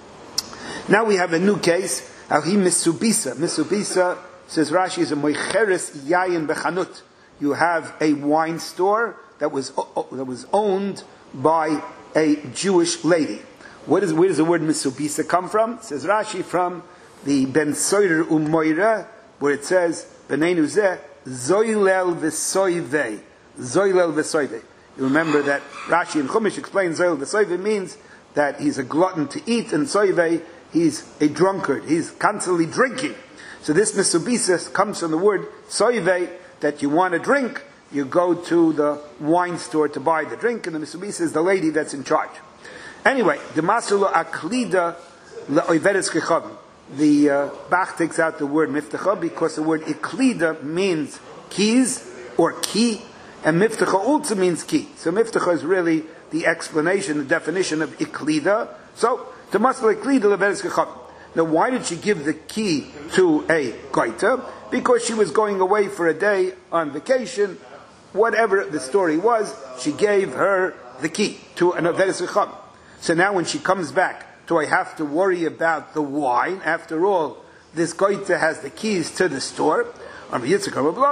Now we have a new case, Ahi Misubisa. Misubisa, says Rashi, is a Moicheres Yayin Bechanut. You have a wine store that was owned by a Jewish lady. Where does the word Misubisa come from? Says Rashi, from the Ben Soyer Umoira, where it says B'neinu Zeh Zoylel V'Soyvei. Zoylel V'Soyvei. You remember that Rashi and Chumash explains Zoylel V'Soyvei means that he's a glutton to eat, and Soyvei, he's a drunkard. He's constantly drinking. So this Misubisa comes from the word Soyvei, that you want to drink, you go to the wine store to buy the drink, and the Misubisa is the lady that's in charge. Anyway, the Masula Aklida Le'oiveres Kechavim. The Bach takes out the word Miftacha because the word Iklida means keys or key, and Miftacha also means key. So Miftacha is really the explanation, the definition of Iklida. So, the Masula Aklida Le'oiveres Kechavim. Now, why did she give the key to a Goita? because she was going away for a day on vacation. Whatever the story was, she gave her the key to an Averes Chacham. So now when she comes back, do I have to worry about the wine? After all, this goita has the keys to the store. There was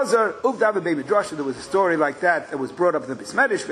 a story like that was brought up in the Bismedish.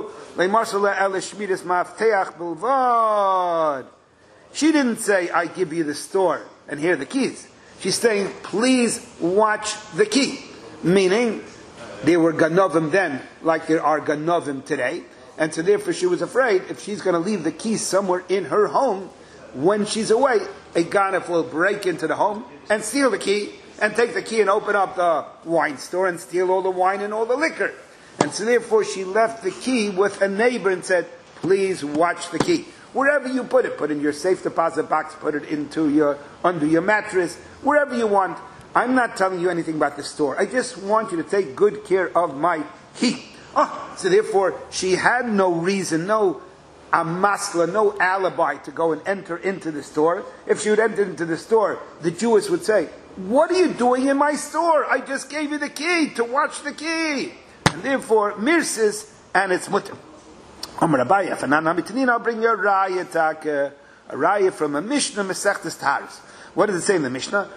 She didn't say, I give you the store and here are the keys. She's saying, please watch the key. Meaning, there were ganovim then, like there are ganovim today. And so therefore she was afraid, if she's going to leave the keys somewhere in her home, when she's away, a ganav will break into the home and steal the key, and take the key and open up the wine store and steal all the wine and all the liquor. And so therefore she left the key with a neighbor and said, please watch the key. Wherever you put it in your safe deposit box, put it under your mattress, wherever you want. I'm not telling you anything about the store. I just want you to take good care of my key. So therefore she had no reason, no amasla, no alibi to go and enter into the store. If she would enter into the store, the Jewess would say, what are you doing in my store? I just gave you the key to watch the key. And therefore, mirsis, and it's mutter. I'll bring you a raya from a Mishnah, Masechtas Taharos. What does it say in the Mishnah?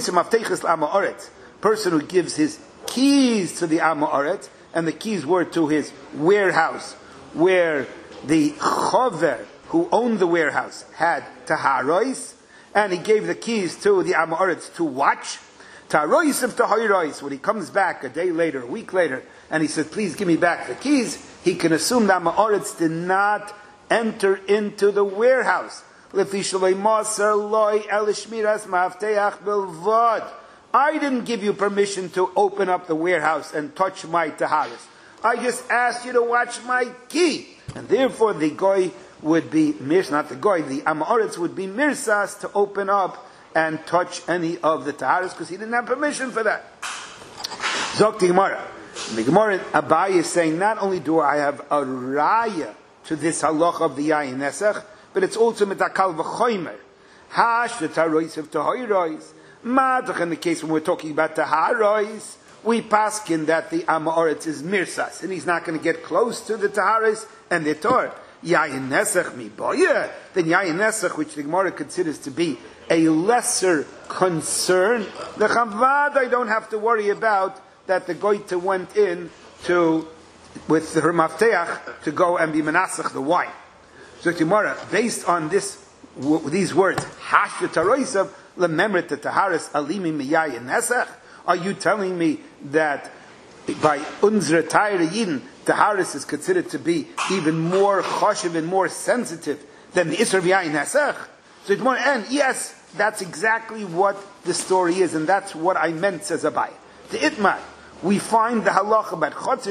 Person who gives his keys to the Amoret, and the keys were to his warehouse, where the chover who owned the warehouse had taharos, and he gave the keys to the Amoretz to watch. Taharos of taharos, when he comes back a day later, a week later, and he says, please give me back the keys, he can assume that Amoretz did not enter into the warehouse. I didn't give you permission to open up the warehouse and touch my taharos. I just asked you to watch my key. And therefore the goy would be, not the goy, the Amoretz would be mirsas to open up and touch any of the taharos because he didn't have permission for that. Zok the Gemara. The Gemara Abaye is saying, not only do I have a raya to this halach of the yayin nesach, but it's also mitakal v'choymer. Hash the taharos of taharos. Madach in the case when we're talking about taharos, we paskin that the Amoretz is mirsas, and he's not going to get close to the taharos and the Torah. Yayin nesach miboya, then yayin nesach, which the Gemara considers to be a lesser concern, the Chavad I don't have to worry about that the goita went in with her mafteach to go and be menasach the wine. So Gemara, based on these words, hash v'taroisav lememret taharis alimi miyayin nesach, are you telling me that by unzra tayra yidin, taharis is considered to be even more choshev and more sensitive than the isra v'yayin nesach? So it's more, and yes, that's exactly what the story is, and that's what I meant, says Abai. The itmar, we find the halacha about chotzer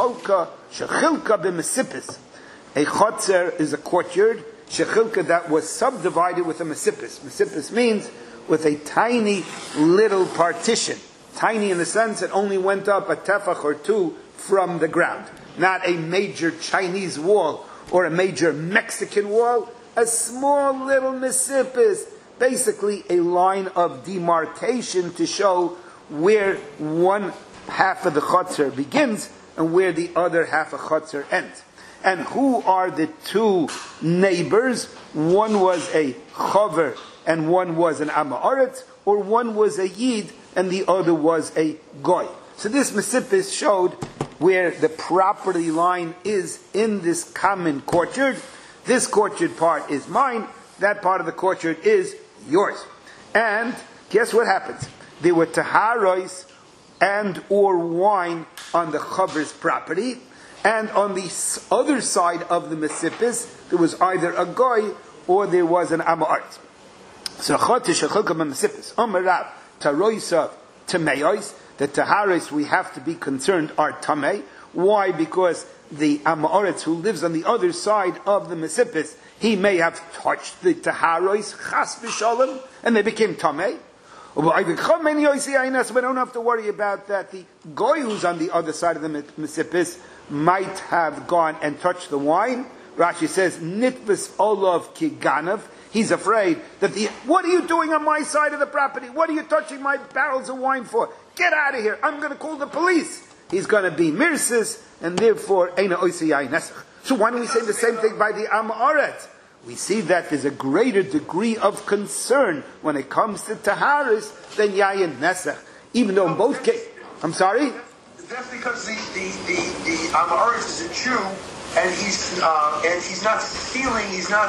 shechilka b'mesipis. A chotzer is a courtyard, shechilka that was subdivided with a mesipis. Mesipis means with a tiny little partition. Tiny in the sense it only went up a tefach or two from the ground. Not a major Chinese wall or a major Mexican wall. A small little mesipis. Basically a line of demarcation to show where one half of the chotzer begins and where the other half of chotzer ends. And who are the two neighbors? One was a chover and one was an Amoretz, or one was a Yid and the other was a Goy. So this Mesipis showed where the property line is in this common courtyard. This courtyard part is mine, that part of the courtyard is yours. And guess what happens? There were taharos and or wine on the chover's property, and on the other side of the Mesipis, there was either a Goy or there was an Amoretz. So chotish achilka b'mesipis. Omarav taroisav tameos. The taharis we have to be concerned are tamei. Why? Because the Amoretz who lives on the other side of the Mesipis, he may have touched the taharis chas v'shalom, and they became tamei. We don't have to worry about that. The goy who's on the other side of the Mesipis might have gone and touched the wine. Rashi says, Nitvis Olav Kiganav. He's afraid that what are you doing on my side of the property? What are you touching my barrels of wine for? get out of here, I'm going to call the police. He's going to be mirsis, and therefore, Eina Oisei Yayin Nesach. So why don't we say the same thing by the Am Haaretz? We see that there's a greater degree of concern when it comes to Taharis than Yayin Nesach. Even though in both cases, I'm sorry? That's because the Am Haaretz is a Jew, and he's not stealing,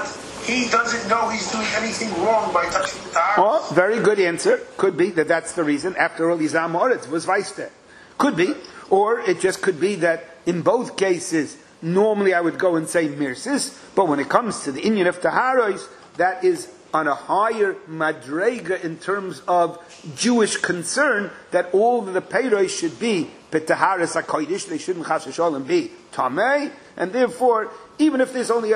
he doesn't know he's doing anything wrong by touching the Taharis. Oh, very good answer. Could be that that's the reason. After all, he's Am Haaretz, was Weister. Could be. Or it just could be that in both cases, normally I would go and say mirsis, but when it comes to the inyan of Taharos, that is on a higher madrega in terms of Jewish concern, that all of the peiros should be b'taharis hakodesh, they shouldn't chas v'sholem be tamei, and therefore, even if there's only a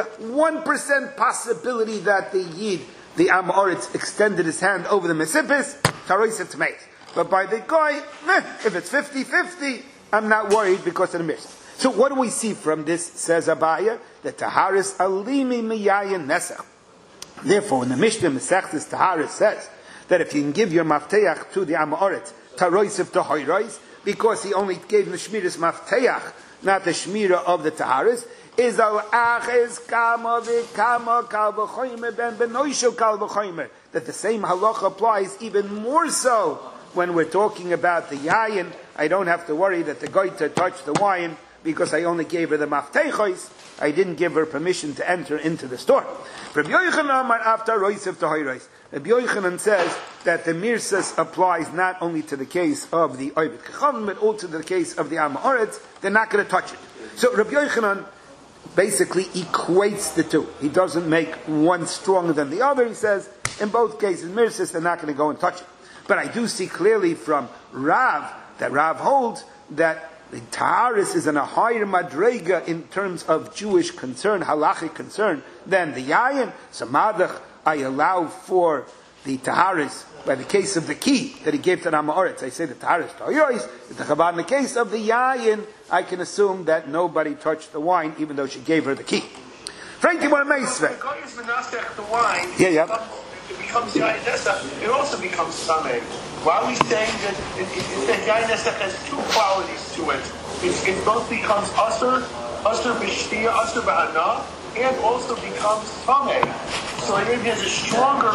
1% possibility that the Yid, the Am Haaretz, extended his hand over the Mesipis, tarois et tameis. But by the guy, if it's 50-50, I'm not worried because of the Mishnah. So what do we see from this, says Abaya? That Taharis alimi miyayin nesach. Therefore, when the Mishnah Mesechtes Taharis says that if you can give your mafteach to the Am Haaretz, taroisiv to hoirois, because he only gave the shmiras mafteach, not the shmira of the Taharis, is al aches kama v'kama kal v'choymer ben benoisho kal v'choymer. That the same halacha applies even more so when we're talking about the yayin. I don't have to worry that the goiter touched the wine because I only gave her the maftechos. I didn't give her permission to enter into the store. Rabbi Yochanan Amar after roisev tahoros. Rabbi Yochanan says that the mirsas applies not only to the case of the Oived Kechavim, but also to the case of the Am Haaretz. They're not going to touch it. So Rabbi Yochanan basically equates the two. He doesn't make one stronger than the other. He says, in both cases, mirsas, they're not going to go and touch it. But I do see clearly from Rav, that Rav holds that the Taharis is in a higher madrega in terms of Jewish concern, halachic concern, than the Yayin. So Madach, I allow for the Taharis, by the case of the key that he gave to Am Haaretz, I say the Taharis Taharis. In the case of the Yayin, I can assume that nobody touched the wine, even though she gave her the key. Frankie, what am I saying? The wine, yeah. It becomes Yayin Nesach, it also becomes Sameh. Why are we saying that Yayin Nesach has two qualities to it? It both becomes Asur B'Shtia, Asur B'Hana, and also becomes Sameh. So it has a stronger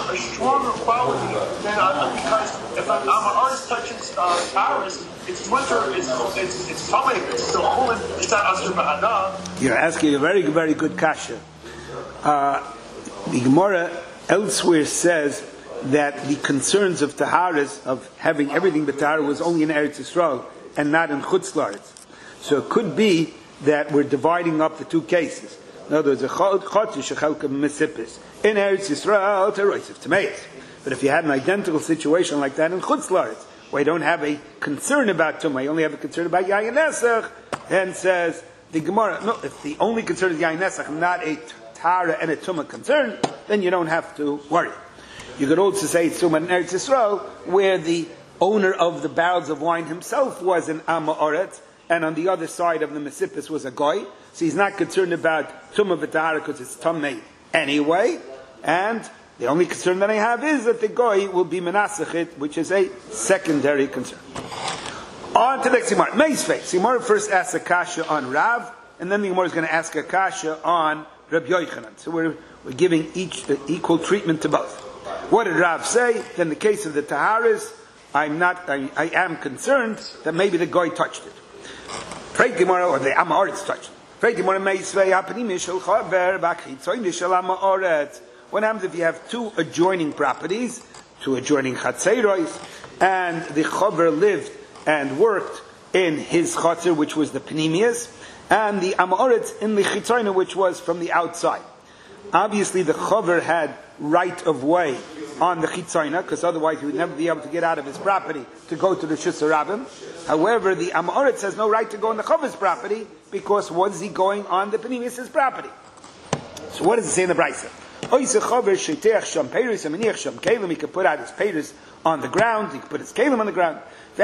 quality than because if Am Haaretz touches Taharis, it's winter, it's Sameh, it's still cool, it's not Asur B'Hana. You're asking a very, very good kasha. The Gemara elsewhere says that the concerns of Taharis, of having everything but Tahara, was only in Eretz Yisrael and not in Chutz La'aretz. So it could be that we're dividing up the two cases. In other words, a Chodesh, a Chelka Mesipis. In Eretz Yisrael, Teroisiv Tameis. But if you had an identical situation like that in Chutz La'aretz, where you don't have a concern about Tumah, you only have a concern about Yayin Nesach, then says the Gemara, no, if the only concern is Yayin Nesach, not a Tahara and a Tumah concern, then you don't have to worry. You could also say it's Tumah in Eretz Yisrael, where the owner of the barrels of wine himself was an Am Haaretz, and on the other side of the Mesipis was a Goy, so he's not concerned about Tumah v'Tahara because it's Tamei anyway, and the only concern that I have is that the Goy will be Menasachit, which is a secondary concern. On to the next Gemara. Meisvei. Gemara first asks a kasha on Rav, and then the Gemara is going to ask a kasha on Rabbi Yochanan. So we're giving each equal treatment to both. What did Rav say? Then in the case of the Taharis, I am concerned that maybe the Goy touched it. Freit Gemara, or the Am Haaretz touched it. Freit Gemara meisvei hapanim shel chaver b'chitzoin shel Am Haaretz. What happens if you have two adjoining properties, two adjoining chatzeros, and the chaver lived and worked in his chatzer, which was the Pnimius, and the Am Haaretz in the Chitzoina, which was from the outside. Obviously, the chaver had right of way on the Chitzoina, because otherwise he would never be able to get out of his property to go to the Shus Rabim. However, the Am Haaretz has no right to go on the chaver's property, because was he going on the Pnimius' property? So what does it say in the Brisa? He could put out his peiros on the ground, he could put his kelim on the ground.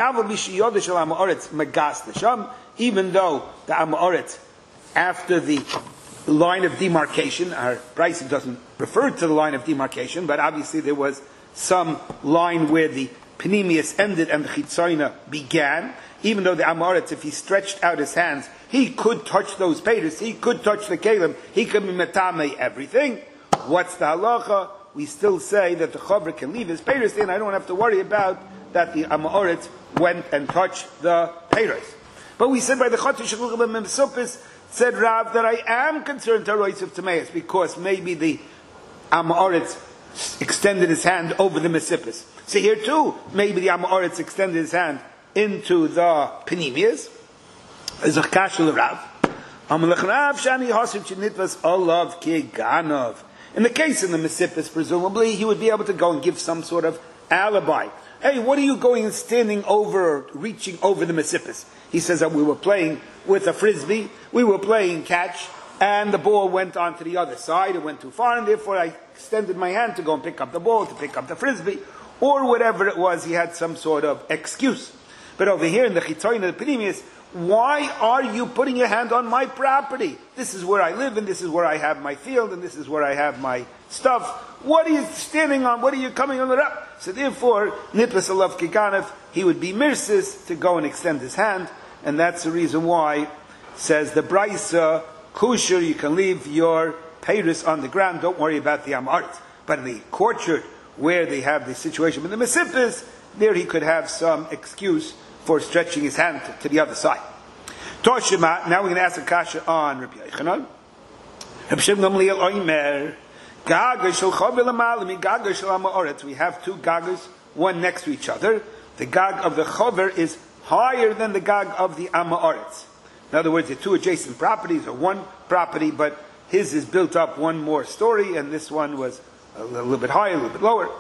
Even though the Am Haaretz, after the line of demarcation, our Brisa doesn't refer to the line of demarcation, but obviously there was some line where the Penimius ended and the Chitzoina began, even though the Amoritz, if he stretched out his hands, he could touch those peiros, he could touch the kelim, he could be metame everything. What's the halacha? We still say that the Chaver can leave his peiros in. I don't have to worry about that the Amoritz went and touched the peiros. But we said by the Chotish Mesupis, said Rav, that I am concerned to Rois of Timaeus, because maybe the Amoritz extended his hand over the Mesipis. So here too, maybe the Amoritz extended his hand into the Penimius. As a Kashul Rav. In the case of the Mesipis, presumably, he would be able to go and give some sort of alibi. Hey, what are you going and standing over, reaching over the Mesipis? He says that we were playing with a frisbee, we were playing catch, and the ball went onto the other side, it went too far, and therefore I extended my hand to go and pick up the ball, to pick up the frisbee, or whatever it was, he had some sort of excuse. But over here in the Chitzoin of the Penimius, why are you putting your hand on my property? This is where I live, and this is where I have my field, and this is where I have my stuff. What are you standing on? What are you coming on it up? So therefore, Nitlas Alav Kiganov, he would be mirsis to go and extend his hand, and that's the reason why, says the Braisa, Kusher, you can leave your peiros on the ground, don't worry about the Amart. But in the courtyard, where they have the situation with the Mesipis, there he could have some excuse for stretching his hand to the other side. Toshima, now we're going to ask a kasha on Rabbi Yochanan. Rabbi Shimon Gamliel Oimer, Gaga shel Chaver l'malim, Gaga shel Amoritz. We have two Gagas, one next to each other. The Gag of the Chaver is higher than the Gag of the Amoritz. In other words, the two adjacent properties are one property, but his is built up one more story, and this one was a little bit higher, a little bit lower.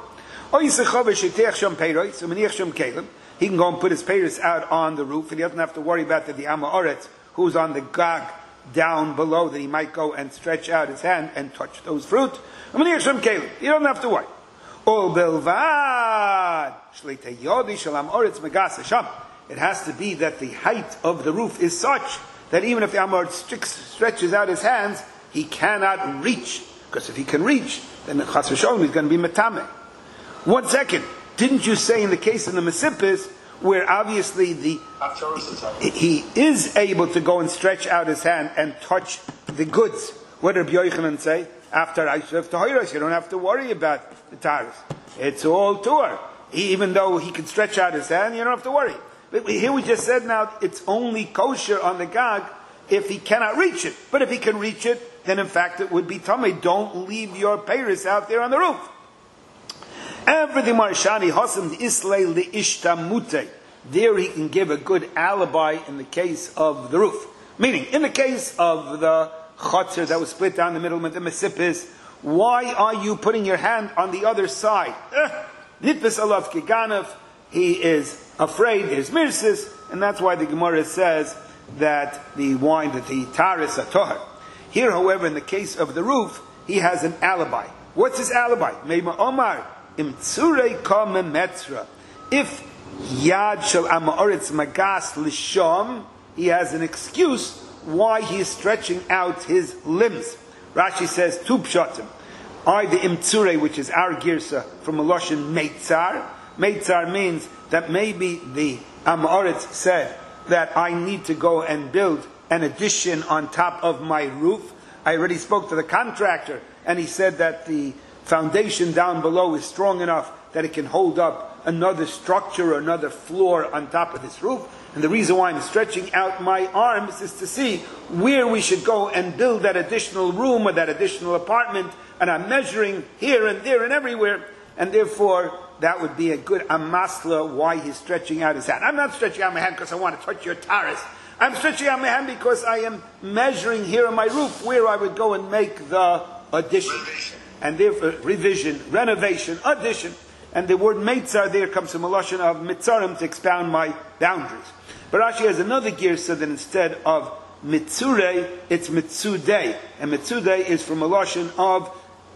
He can go and put his peiros out on the roof, and he doesn't have to worry about the Amoritz, who's on the Gag down below, that he might go and stretch out his hand and touch those fruit. You don't have to worry. It has to be that the height of the roof is such that even if the Amoritz stretches out his hands, he cannot reach. Because if he can reach, then the Chas v'Sholom is going to be metame. 1 second. Didn't you say in the case of the Mesipis, where obviously he is able to go and stretch out his hand and touch the goods? What did Rabbi Yochanan say? After Aishav Tahiras, you don't have to worry about the taras. It's all tur. Even though he can stretch out his hand, you don't have to worry. But here we just said now, it's only kosher on the Gag if he cannot reach it. But if he can reach it, then in fact it would be tamei. Don't leave your peiros out there on the roof. Everything marshani hasam islay liishtamute. There he can give a good alibi in the case of the roof. Meaning, in the case of the chotzer that was split down the middle with the mesipis, why are you putting your hand on the other side? Nitvis alav kiganov, he is afraid, there's mirsis, and that's why the Gemara says that the wine, that the taris atohar. Here, however, in the case of the roof, he has an alibi. What's his alibi? Meima Omar, imtzurei kame metzra. If yad shel Amoritz magas lishom, he has an excuse why he is stretching out his limbs. Rashi says, two pshatim. The imtzurei, which is our girsa, from a lashon meitzar. Meitzar means that maybe the Amoritz said that I need to go and build an addition on top of my roof. I already spoke to the contractor, and he said that the foundation down below is strong enough that it can hold up another structure or another floor on top of this roof. And the reason why I'm stretching out my arms is to see where we should go and build that additional room or that additional apartment. And I'm measuring here and there and everywhere. And therefore, that would be a good amasla why he's stretching out his hand. I'm not stretching out my hand because I want to touch your taras. I'm stretching out my hand because I am measuring here on my roof where I would go and make the addition. And therefore, revision, renovation, addition. And the word meitzar there comes from a lashon of mitzarim to expound my boundaries. But Rashi has another girsa that instead of mitzurei, it's mitzudei. And mitzudei is from a lashon of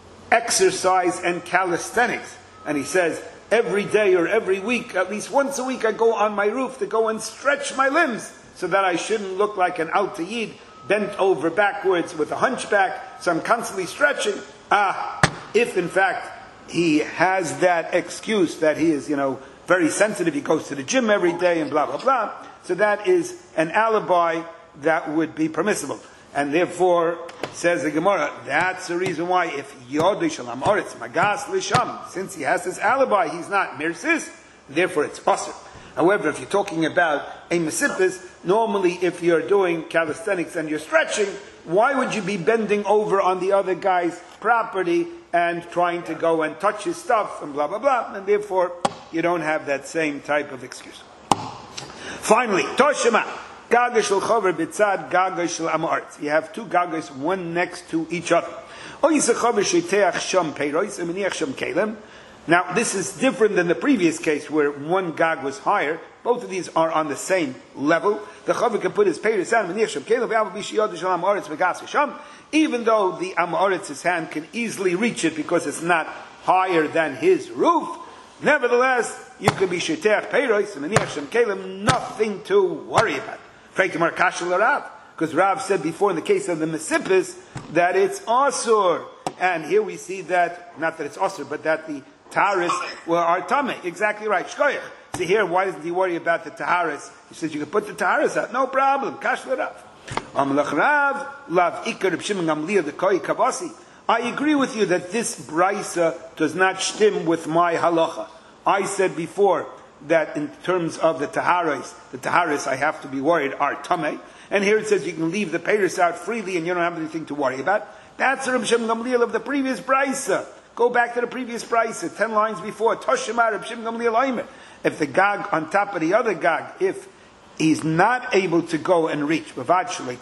exercise and calisthenics. And he says, every day or every week, at least once a week, I go on my roof to go and stretch my limbs so that I shouldn't look like an Alta Yid, bent over backwards with a hunchback. So I'm constantly stretching. If in fact he has that excuse that he is, very sensitive, he goes to the gym every day and blah, blah, blah. So that is an alibi that would be permissible. And therefore, says the Gemara, that's the reason why if Yodei Shalam Oretz Magas Lisham, since he has this alibi, he's not Mirsis, therefore it's Asr. However, if you're talking about a Mesipis, normally if you're doing calisthenics and you're stretching, why would you be bending over on the other guy's property and trying to go and touch his stuff and blah, blah, blah, and therefore you don't have that same type of excuse. Finally, Toshima, Gaga shel Chover b'tzad Gaga shel Amaretz. You have two Gagas, one next to each other. Now, this is different than the previous case where one Gag was higher. Both of these are on the same level. The Chover can put his peiros on even though the Amaretz's hand can easily reach it because it's not higher than his roof. Nevertheless, you can be Shetech Peiros and Meniach Shem Kelim, nothing to worry about. Because Rav said before in the case of the Mesipis that it's Asur. And here we see that, not that it's Asur, but that the Taharis are Tameh. Exactly right. Shkoyach. So here, why doesn't he worry about the Taharis? He says you can put the Taharis out. No problem. Kash Rav. I agree with you that this Brisa does not stim with my halacha. I said before that in terms of the Taharis I have to be worried are Tameh. And here it says you can leave the peiros out freely and you don't have anything to worry about. That's Reb Shimon Gamliel of the previous Brisa. Go back to the previous Brisa, 10 lines before. Toshima Reb Shimon Gamliel Aimer. If the Gag on top of the other Gag, if he's not able to go and reach, then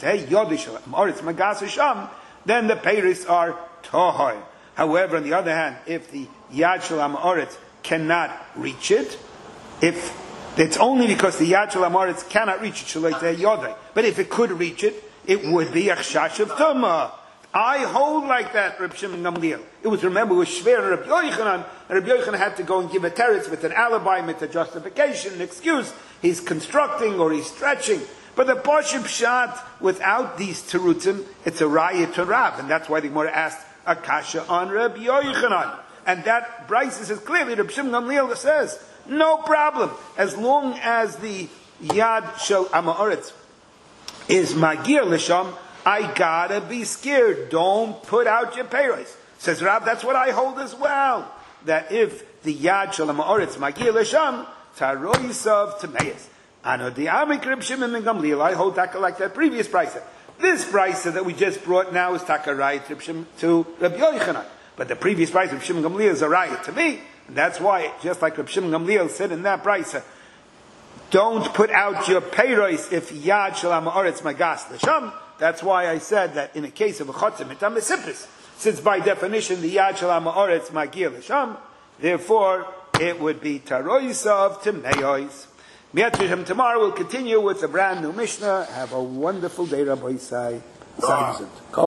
the peiros are Tohar. However, on the other hand, if the Yad Shel Ha'Ma'aretz cannot reach it, if it's only because the Yad Shel Ha'Ma'aretz cannot reach it, but if it could reach it, it would be a Chash of Tumah. I hold like that, Reb Shimon Gamliel. It was Shver Reb Yochanan, and Reb Yochanan had to go and give a teretz with an alibi, with a justification, an excuse. He's constructing or he's stretching. But the Pashib Pshat, without these terutzim, it's a raya to Rav, and that's why the Gemara asked a kasha on Reb Yochanan. And that Bryce says clearly, Reb Shimon Gamliel says, no problem, as long as the Yad Shel Ha'Ma'aretz is Magir Lisham, I gotta be scared. Don't put out your peiros. Says Rav, that's what I hold as well. That if the Yad Shel Ha'Ma'aretz Magir Lisham, Taroisav Tameis. Ano the Amik Reb Shimon ben Gamliel, I hold taka like that previous Brisa. This Brisa that we just brought now is taka right to Reb Yochanan. But the previous Brisa, Reb Shimon Gamliel, is a right to me. And that's why, just like Reb Shimon Gamliel said in that Brisa, don't put out your peiros if Yad Shel Ha'Ma'aretz Magas L'Sham. That's why I said that in a case of a Chotzim Mitam Mesipis, since by definition the Yad Shel Ha'Ma'aretz Magir L'Sham, therefore it would be Taroisav Tameis. Tomorrow we'll continue with a brand new Mishnah. Have a wonderful day, Rabbi Isai.